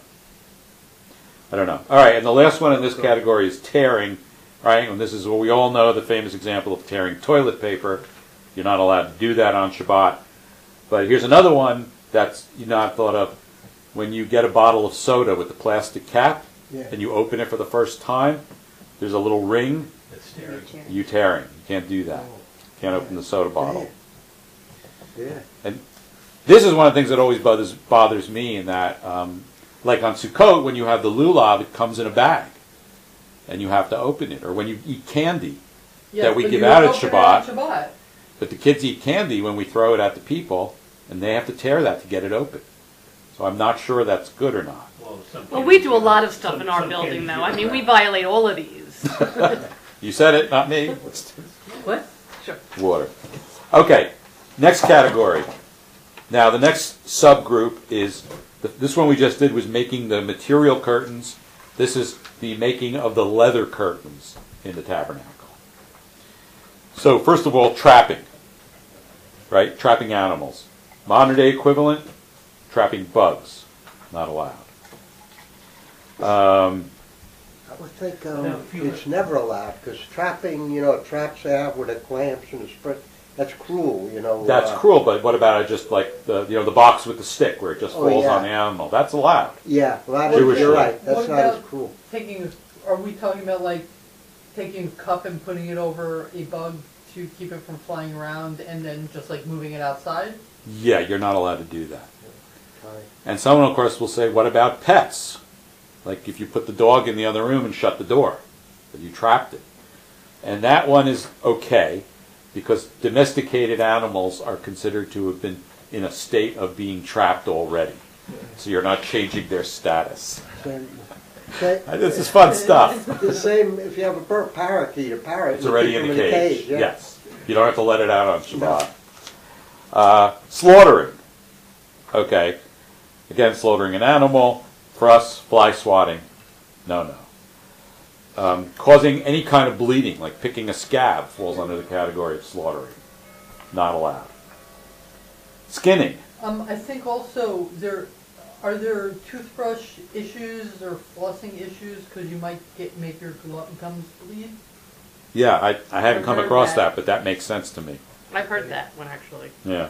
All right, and the last one in this category is tearing, right? And this is what we all know, the famous example of tearing toilet paper. You're not allowed to do that on Shabbat. But here's another one that's you not thought of. When you get a bottle of soda with the plastic cap Yeah. and you open it for the first time, there's a little ring. It's tearing. You tearing. You can't do that. Can't open the soda bottle. Yeah. And this is one of the things that always bothers me in that, like on Sukkot, when you have the lulav, it comes in a bag, and you have to open it. Or when you eat candy, Yes, that we but give you out don't at open it on Shabbat. Shabbat. but the kids eat candy when we throw it at the people, and they have to tear that to get it open. So I'm not sure that's good or not. Well, some Well, we candies do a you- lot of stuff some- in our some building, candies though. you I mean, we wrap. violate all of these. You said it, not me. What? Sure. Water. Okay, next category. Now, the next subgroup is, this one we just did was making the material curtains. This is the making of the leather curtains in the tabernacle. So, first of all, trapping. Right? Trapping animals. Modern day equivalent, trapping bugs. Not allowed. I would think Now, if you it's never allowed, because trapping, traps they have with the clamps and the spring, that's cruel, That's cruel, but what about just like the box with the stick where it just Oh, falls yeah. on the animal? That's allowed. Yeah, well, Jewish you're law. right, that's What not as about cruel. Are we talking about like taking a cup and putting it over a bug to keep it from flying around and then just like moving it outside? Yeah, you're not allowed to do that. Right. And someone, of course, will say, what about pets? Like if you put the dog in the other room and shut the door, that you trapped it. And that one is okay, because domesticated animals are considered to have been in a state of being trapped already. So you're not changing their status. This is fun stuff. The same, if you have a parakeet, a parrot. It's you already keep in the them cage. yeah. Yes. You don't have to let it out on Shabbat. Slaughtering. Okay. Again, slaughtering an animal. For us, fly swatting. No. Causing any kind of bleeding, like picking a scab, falls under the category of slaughtering. Not allowed. Skinning. I think also are there toothbrush issues or flossing issues because you might make your gums bleed? Yeah, I haven't I've come heard across that. that, but that makes sense to me. I've heard that one, actually. Yeah.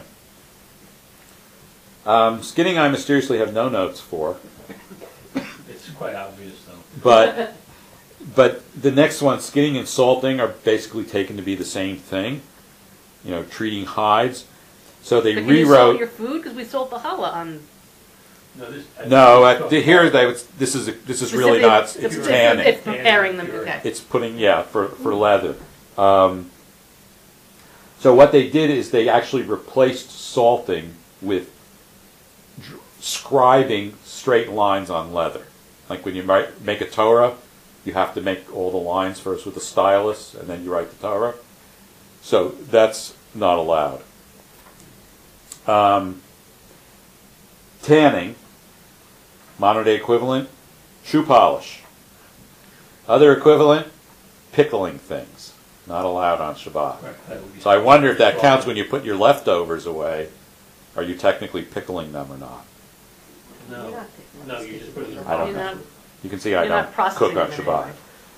Skinning I mysteriously have no notes for, It's quite obvious, though. but But the next one, skinning and salting, are basically taken to be the same thing. You know, treating hides. So they But can you salt rewrote. your food? Because we salt the challah on. No, this. Here this is really not. It's tanning. It's preparing them. Okay. It's putting, for leather. So what they did is they actually replaced salting with scribing straight lines on leather. Like when you make a Torah, you have to make all the lines first with a stylus, and then you write the Torah. So that's not allowed. Tanning, modern day equivalent, shoe polish. Other equivalent, pickling things. Not allowed on Shabbat. Right, that would be- So I wonder if that counts when you put your leftovers away. Are you technically pickling them or not? You're No, not picking no, up you just sticks put it with in the I don't You're know. not- You can see I You're not don't processing cook on them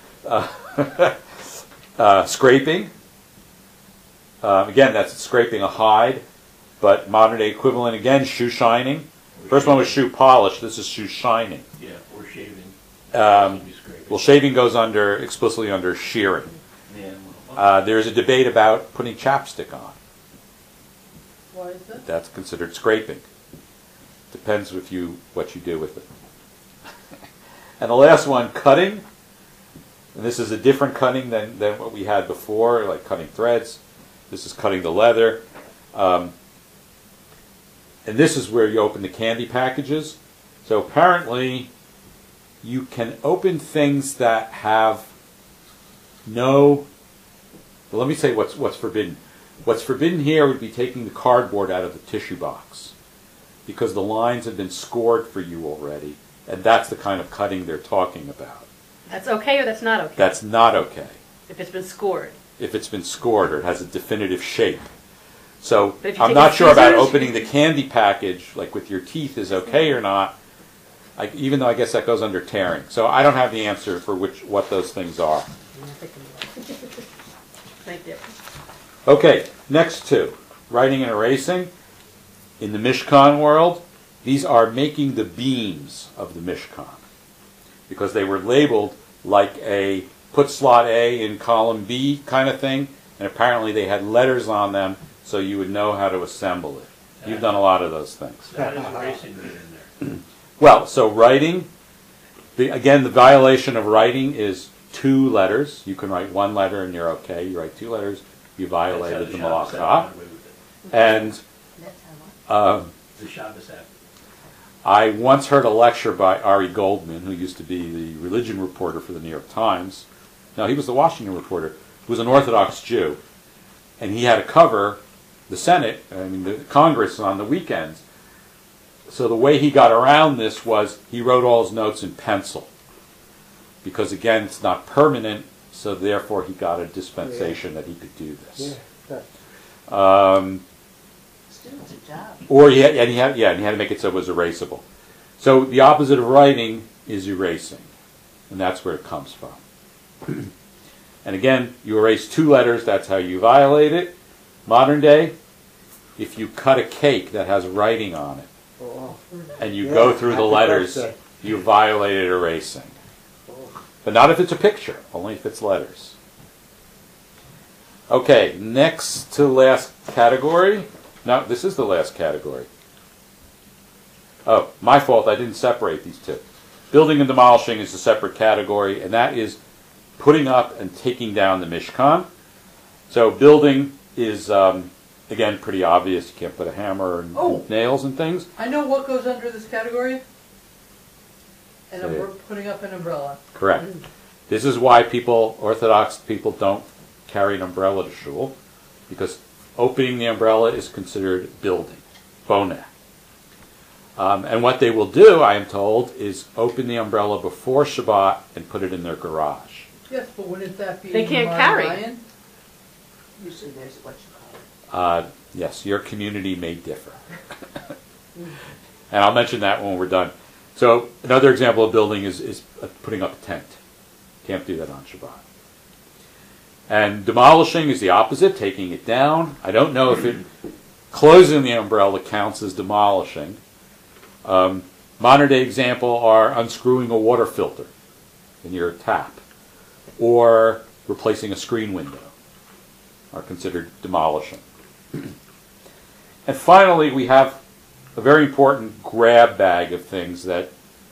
Shabbat. Scraping. Again, that's scraping a hide, but modern day equivalent again, shoe shining. First one was shoe polish. This is shoe shining. Yeah, or shaving. Um, You scrape it. well, shaving goes explicitly under shearing. Yeah, well, There's a debate about putting chapstick on. Why is that? That's considered scraping. Depends what you do with it. And the last one, cutting. And this is a different cutting than what we had before, like cutting threads. This is cutting the leather. And this is where you open the candy packages. So apparently you can open things that have no... Well, let me say what's forbidden. What's forbidden here would be taking the cardboard out of the tissue box, because the lines have been scored for you already, and that's the kind of cutting they're talking about. That's okay or that's not okay? That's not okay If it's been scored. if it's been scored or it has a definitive shape. So But if you I'm take not the sure about scissors- opening the candy package, like with your teeth, is okay or not, even though I guess that goes under tearing. So I don't have the answer for what those things are. Thank you. Okay, next two. Writing and erasing. In the Mishkan world, these are making the beams of the Mishkan, because they were labeled like a put slot A in column B kind of thing, and apparently they had letters on them so you would know how to assemble it. You've done a lot of those things. that is erasing it in there. Well, so writing, again, the violation of writing is 2 letters. You can write 1 letter and you're okay. You write 2 letters, you violated the Shabbos malacha. got away with it. And That's how much. The Shabbos act. I once heard a lecture by Ari Goldman, who used to be the religion reporter for the New York Times. No, he was the Washington reporter, who was an Orthodox Jew. And he had to cover the Senate, the Congress on the weekends. So the way he got around this was he wrote all his notes in pencil. Because again, it's not permanent, so therefore he got a dispensation that he could do this. Students a job. Or he had to make it so it was erasable. So the opposite of writing is erasing, and that's where it comes from. And again, you erase 2 letters, that's how you violate it. Modern day, if you cut a cake that has writing on it, and you go through the happy letters, birthday. you violated erasing. But not if it's a picture, only if it's letters. Okay, next to last category. No, this is the last category. Oh, my fault, I didn't separate these two. Building and demolishing is a separate category, and that is putting up and taking down the Mishkan. So building is, again, pretty obvious. You can't put a hammer and Oh. nails and things. I know what goes under this category. And Say we're it. putting up an umbrella. Correct. This is why Orthodox people don't carry an umbrella to shul, because opening the umbrella is considered building, boneh. And what they will do, I am told, is open the umbrella before Shabbat and put it in their garage. Yes, but wouldn't that be They can't Mar carry. Lion? Usually there's what you call it. Yes, your community may differ. And I'll mention that when we're done. So another example of building is putting up a tent. Can't do that on Shabbat. And demolishing is the opposite, taking it down. I don't know if closing the umbrella counts as demolishing. Modern day example are unscrewing a water filter in your tap. or replacing a screen window are considered demolishing. And finally, we have a very important grab bag of things that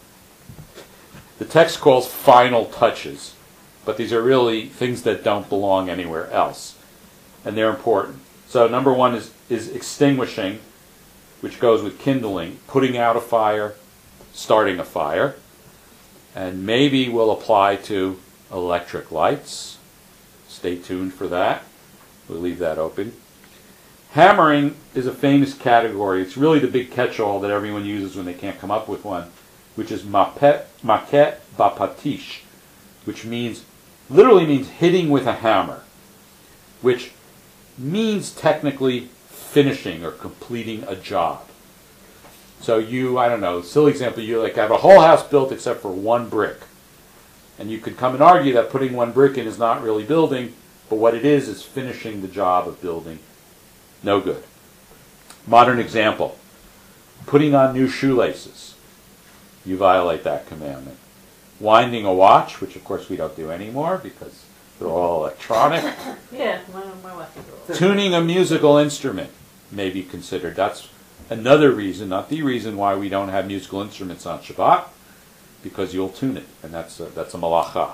the text calls final touches, but these are really things that don't belong anywhere else, and they're important. So number one is extinguishing, which goes with kindling, putting out a fire, starting a fire, and maybe will apply to electric lights. Stay tuned for that. We'll leave that open. Hammering is a famous category. It's really the big catch-all that everyone uses when they can't come up with one, which is maket bapatish, which literally means hitting with a hammer, which means technically finishing or completing a job. So silly example, you have a whole house built except for one brick. And you could come and argue that putting one brick in is not really building, but what it is finishing the job of building. No good. Modern example, putting on new shoelaces. You violate that commandment. Winding a watch, which of course we don't do anymore because they're all electronic. Yeah, my wife is Tuning a musical instrument may be considered. That's another reason, not the reason, why we don't have musical instruments on Shabbat, because you'll tune it, and that's a malacha.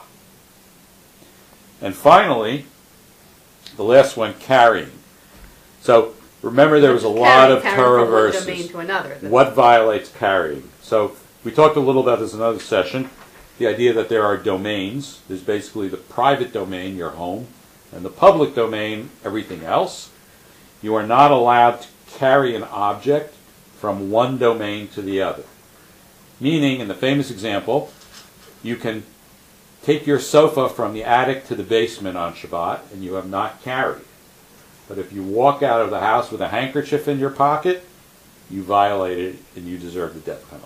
And finally, the last one, carrying. So remember, there was a lot of Torah verses. Domain to another. What violates carrying? So we talked a little about this in another session. The idea that there are domains. There's basically the private domain, your home, and the public domain, everything else. You are not allowed to carry an object from one domain to the other. Meaning, in the famous example, you can take your sofa from the attic to the basement on Shabbat, and you have not carried. But if you walk out of the house with a handkerchief in your pocket, you violated it and you deserve the death penalty.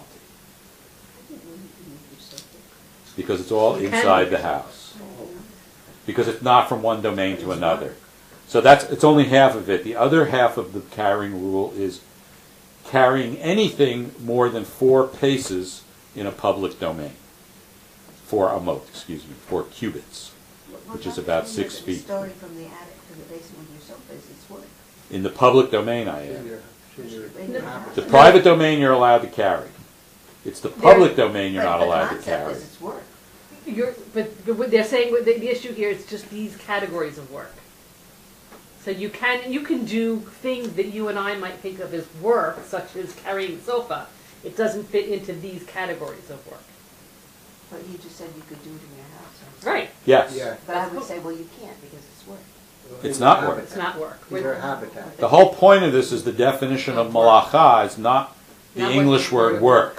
Because it's all inside the house. Because it's not from one domain to another. So it's only half of it. The other half of the carrying rule is carrying anything more than 4 paces in a public domain. 4 cubits, which is about 6 feet. Story from the attic to the basement with your sofas, it's wood. In the public domain, I am. In your house. The private domain, you're allowed to carry. It's the public domain you're not allowed to The carry. concept is it's work. But what they're saying, the issue here is just these categories of work. So you can do things that you and I might think of as work, such as carrying a sofa. It doesn't fit into these categories of work. But you just said you could do it in your house. Right. Yes. Yeah. But I would say, well, you can't because it's work. It's not work. It's not work. These are habitat. The whole point of this is the definition of malacha is not the Not English what- word work.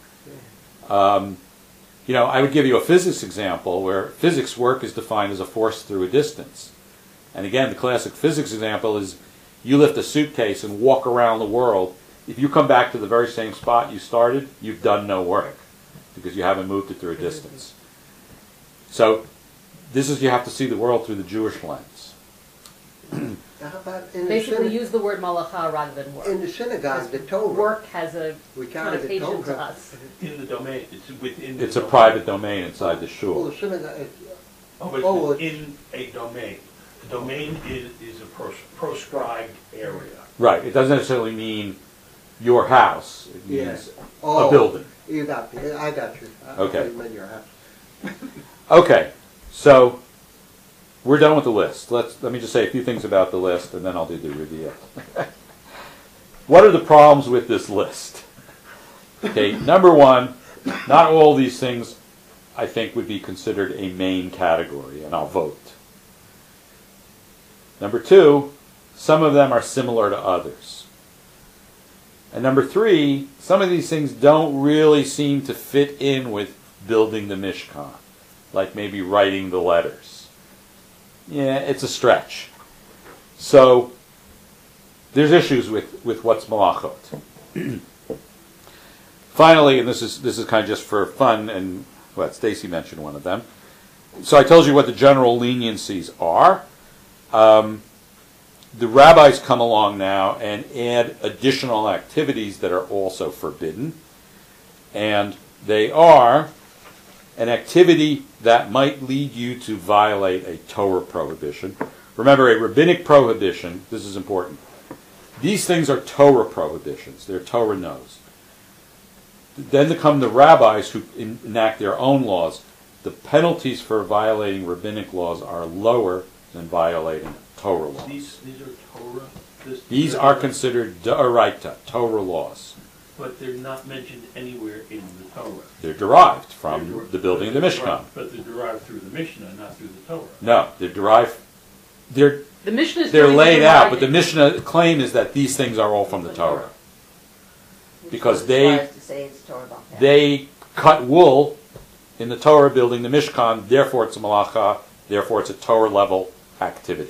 I would give you a physics example where physics work is defined as a force through a distance. And again, the classic physics example is you lift a suitcase and walk around the world. If you come back to the very same spot you started, you've done no work because you haven't moved it through a distance. So you have to see the world through the Jewish lens. How about in the Basically, use the word malacha rather than work. in the synagogue, the Torah? Work has a We counted the connotation to Torah. us. In the domain, it's within the It's a domain. private domain inside the Well, shul. the synagogue, Oh, but Oh, it's in a domain. The domain is a proscribed area. Right. It doesn't necessarily mean your house. It Yeah. means oh, a building. You got me. I got you. Okay. You meant your house. Okay, so we're done with the list. Let me just say a few things about the list, and then I'll do the review. What are the problems with this list? Okay, number one, not all these things I think would be considered a main category, and I'll vote. Number two, some of them are similar to others. And number three, some of these things don't really seem to fit in with building the Mishkan, like maybe writing the letters. Yeah, it's a stretch. So there's issues with what's malachot. Finally, and this is kind of just for fun, and Stacy mentioned one of them. So I told you what the general leniencies are. The rabbis come along now and add additional activities that are also forbidden. And they are an activity that might lead you to violate a Torah prohibition. Remember, a rabbinic prohibition, this is important. These things are Torah prohibitions. They're Torah no's. Then come the rabbis who enact their own laws. The penalties for violating rabbinic laws are lower than violating Torah laws. These are Torah? These are considered d'oraita, Torah laws. But they're not mentioned anywhere in the Torah. They're derived from the building of the Mishkan. But they're derived through the Mishnah, not through the Torah. No, they're derived. The Mishnah is They're doing laid the out, but the deriving. Mishnah claim is that these things are all from the Torah. Which Because goes they- as far as to say it's Torah about that. They cut wool in the Torah building the Mishkan, therefore it's a malacha, therefore it's a Torah level activity.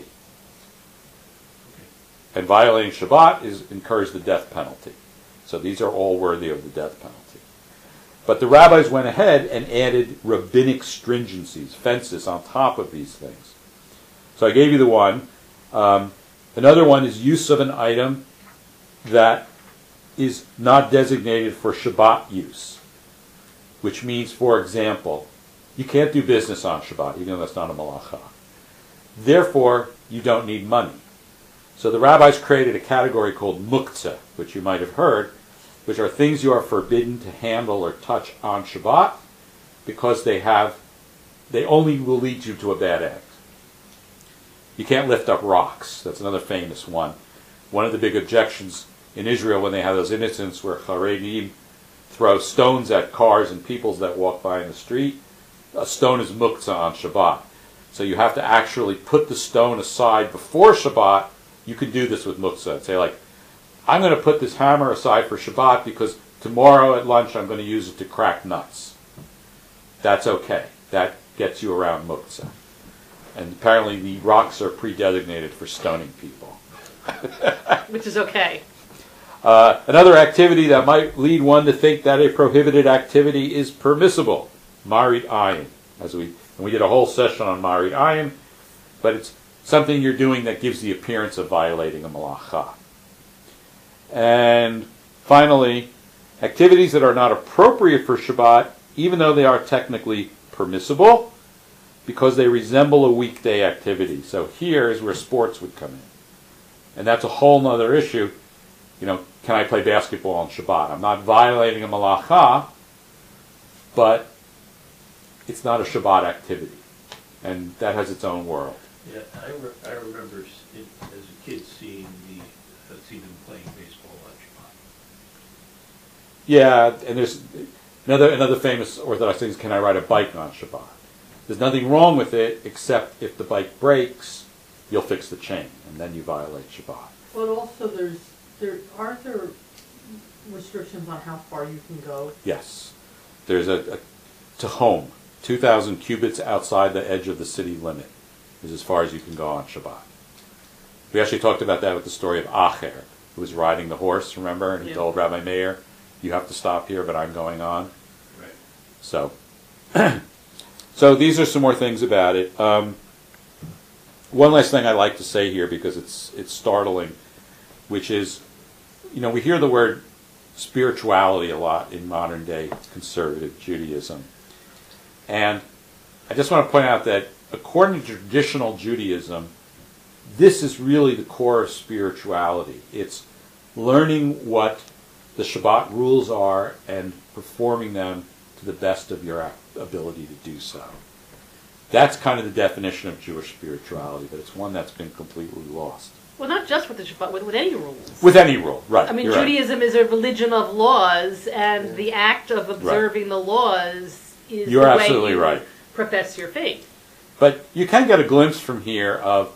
And violating Shabbat incurs the death penalty. So these are all worthy of the death penalty. But the rabbis went ahead and added rabbinic stringencies, fences on top of these things. So I gave you the one. Another one is use of an item that is not designated for Shabbat use, which means, for example, you can't do business on Shabbat, even though that's not a malacha. Therefore, you don't need money. So the rabbis created a category called muktzah, which you might have heard, which are things you are forbidden to handle or touch on Shabbat because they only will lead you to a bad end. You can't lift up rocks. That's another famous one. One of the big objections in Israel when they have those incidents where Haredim throw stones at cars and people that walk by in the street, a stone is muktzah on Shabbat. So you have to actually put the stone aside before Shabbat. You can do this with muktzah. Say like, I'm going to put this hammer aside for Shabbat because tomorrow at lunch I'm going to use it to crack nuts. That's okay. That gets you around muktzah. And apparently the rocks are pre-designated for stoning people. Which is okay. Another activity that might lead one to think that a prohibited activity is permissible. Marit ayin. We did a whole session on Marit ayin, but it's something you're doing that gives the appearance of violating a malacha. And finally, activities that are not appropriate for Shabbat, even though they are technically permissible, because they resemble a weekday activity. So here is where sports would come in. And that's a whole other issue. Can I play basketball on Shabbat? I'm not violating a malacha, but it's not a Shabbat activity. And that has its own world. Yeah, I remember as a kid see them playing baseball on Shabbat. Yeah, and there's another famous Orthodox thing is, can I ride a bike on Shabbat? There's nothing wrong with it, except if the bike breaks, you'll fix the chain, and then you violate Shabbat. But also aren't there restrictions on how far you can go? Yes. There's to home, 2,000 cubits outside the edge of the city limit is as far as you can go on Shabbat. We actually talked about that with the story of Acher, who was riding the horse, remember? And he told Rabbi Meir, you have to stop here, but I'm going on. Right. So, so these are some more things about it. One last thing I'd like to say here, because it's startling, which is, we hear the word spirituality a lot in modern day conservative Judaism. And I just want to point out that according to traditional Judaism, this is really the core of spirituality. It's learning what the Shabbat rules are and performing them to the best of your ability to do so. That's kind of the definition of Jewish spirituality, but it's one that's been completely lost. Well, not just with the Shabbat, with any rules. With any rule, right. I mean, you're Judaism is a religion of laws, and the act of observing the laws is You're the way absolutely you right. profess your faith. But you can get a glimpse from here of,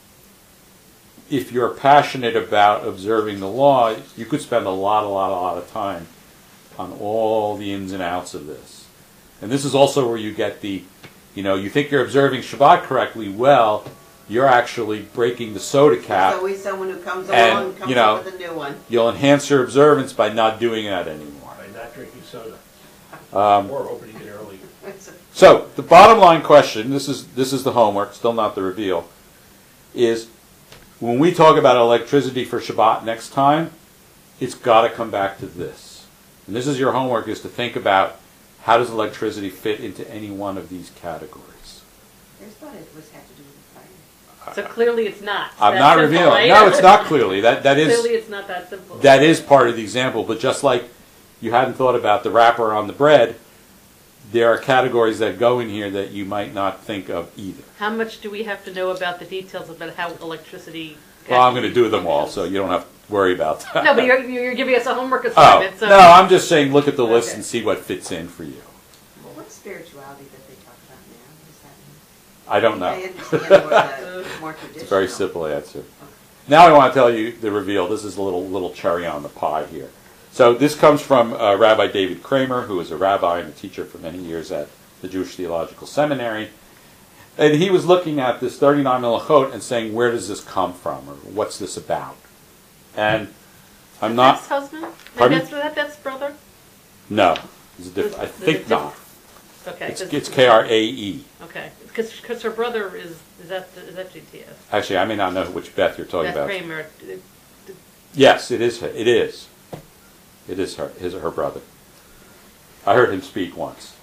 if you're passionate about observing the law, you could spend a lot of time on all the ins and outs of this. And this is also where you get the, you think you're observing Shabbat correctly, well, you're actually breaking the soda cap. There's always someone who comes And, along and comes up with a new one. You'll enhance your observance by not doing that anymore. By not drinking soda. Um, Or opening it early. So, the bottom line question, this is the homework, still not the reveal, is when we talk about electricity for Shabbat next time, it's got to come back to this. And this is your homework, is to think about how does electricity fit into any one of these categories? I just thought it had to do with fire. So clearly it's not. I'm that not simple, revealing. right? No, it's not clearly. That is Clearly it's not that simple. that is part of the example. But just like you hadn't thought about the wrapper on the bread, there are categories that go in here that you might not think of either. How much do we have to know about the details about how electricity? Well, I'm going to do them all, so you don't have to worry about that. No, but you're giving us a homework Oh, assignment. So no, I'm just saying look at the list Okay. and see what fits in for you. Well, what's spirituality that they talk about now? What does that mean? I don't know. I understand more traditional. It's a very simple answer. Now I want to tell you the reveal. This is a little cherry on the pie here. So this comes from Rabbi David Kramer, who was a rabbi and a teacher for many years at the Jewish Theological Seminary. And he was looking at this 39 melachot and saying, where does this come from? Or what's this about? And I'm not... That's husband? Pardon? That's brother? No. It's a I Is think it not. Okay. It's K-R-A-E. Okay. Because her brother is that GTS? Actually, I may not know which Beth you're talking Beth about. Kramer. Yes, it is. It is. It is her brother. I heard him speak once.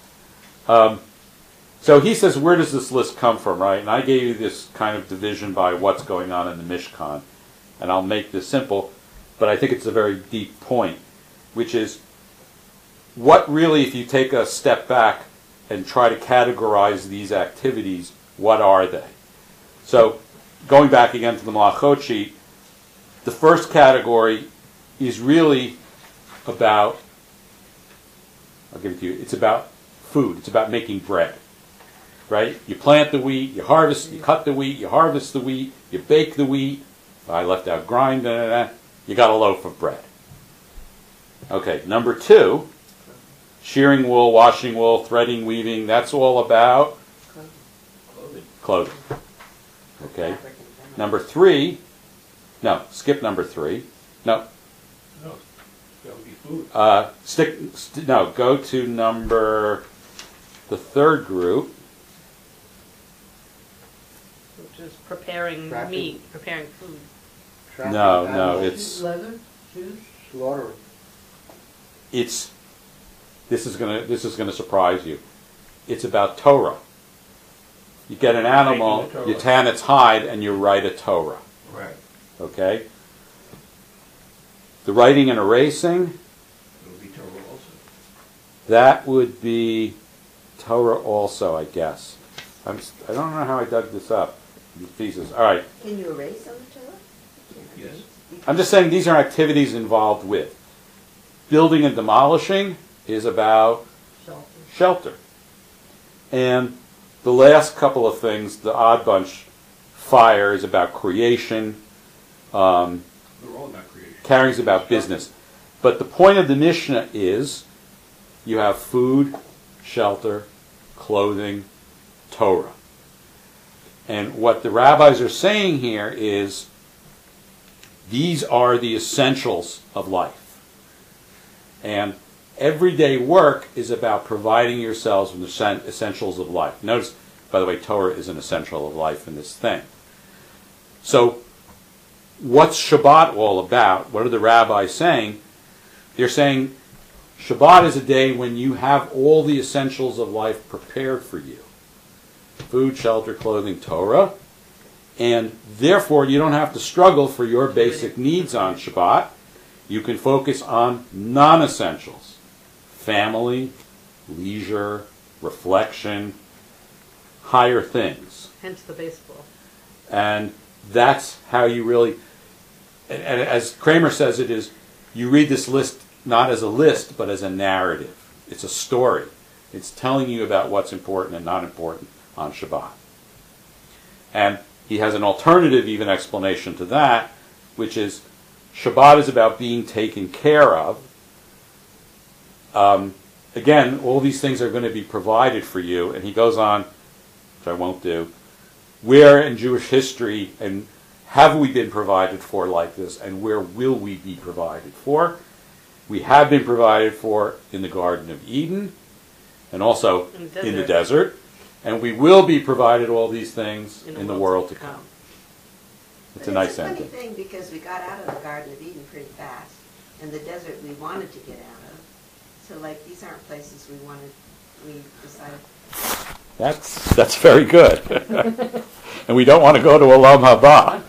So he says, where does this list come from, right? And I gave you this kind of division by what's going on in the Mishkan. And I'll make this simple, but I think it's a very deep point, which is what really, if you take a step back and try to categorize these activities, what are they? So going back again to the Malachot sheet, the first category is really about, I'll give it to you, it's about food. It's about making bread, right? You plant the wheat, you harvest, you cut the wheat, you harvest the wheat, you bake the wheat. I left out grind, you got a loaf of bread. Okay, number 2, shearing wool, washing wool, threading, weaving, that's all about clothing. Okay. Fabric in general. Number 3, no, skip number 3. No, No, that would be food. go to the third group. Which is preparing Tracking. meat, preparing food. Trapping No, animals, it's Leather, shoes, slaughtering. this is gonna surprise you. It's about Torah. You get an animal, Making the Torah. you tan its hide, and you write a Torah. Right. Okay. The writing and erasing, It would be Torah also. that would be Torah also, I guess. I don't know how I dug this up. These pieces. All right. Can you erase on the Torah? You can't Yes. erase. You I'm just saying these are activities involved with. Building and demolishing is about shelter. shelter. And the last couple of things, the odd bunch, fire is about creation, They're all about creation. carrying is about business. But the point of the Mishnah is you have food, shelter, clothing, Torah. And what the rabbis are saying here is these are the essentials of life. And everyday work is about providing yourselves with the essentials of life. Notice, by the way, Torah is an essential of life in this thing. So, what's Shabbat all about? What are the rabbis saying? They're saying Shabbat is a day when you have all the essentials of life prepared for you. Food, shelter, clothing, Torah. And therefore, you don't have to struggle for your basic needs on Shabbat. You can focus on non-essentials. Family, leisure, reflection, higher things. Hence the baseball. And that's how you really, and as Kramer says it is, you read this list not as a list, but as a narrative. It's a story. It's telling you about what's important and not important on Shabbat. And he has an alternative even explanation to that, which is Shabbat is about being taken care of. Again, all these things are going to be provided for you. And he goes on, which I won't do, where in Jewish history and have we been provided for like this, and where will we be provided for? We have been provided for in the Garden of Eden, and also in the desert. And we will be provided all these things in the world to come. It's a nice ending. It's a funny thing because we got out of the Garden of Eden pretty fast, and the desert we wanted to get out of. So, like, these aren't places we wanted we decided. That's very good. And we don't want to go to Olam Haba.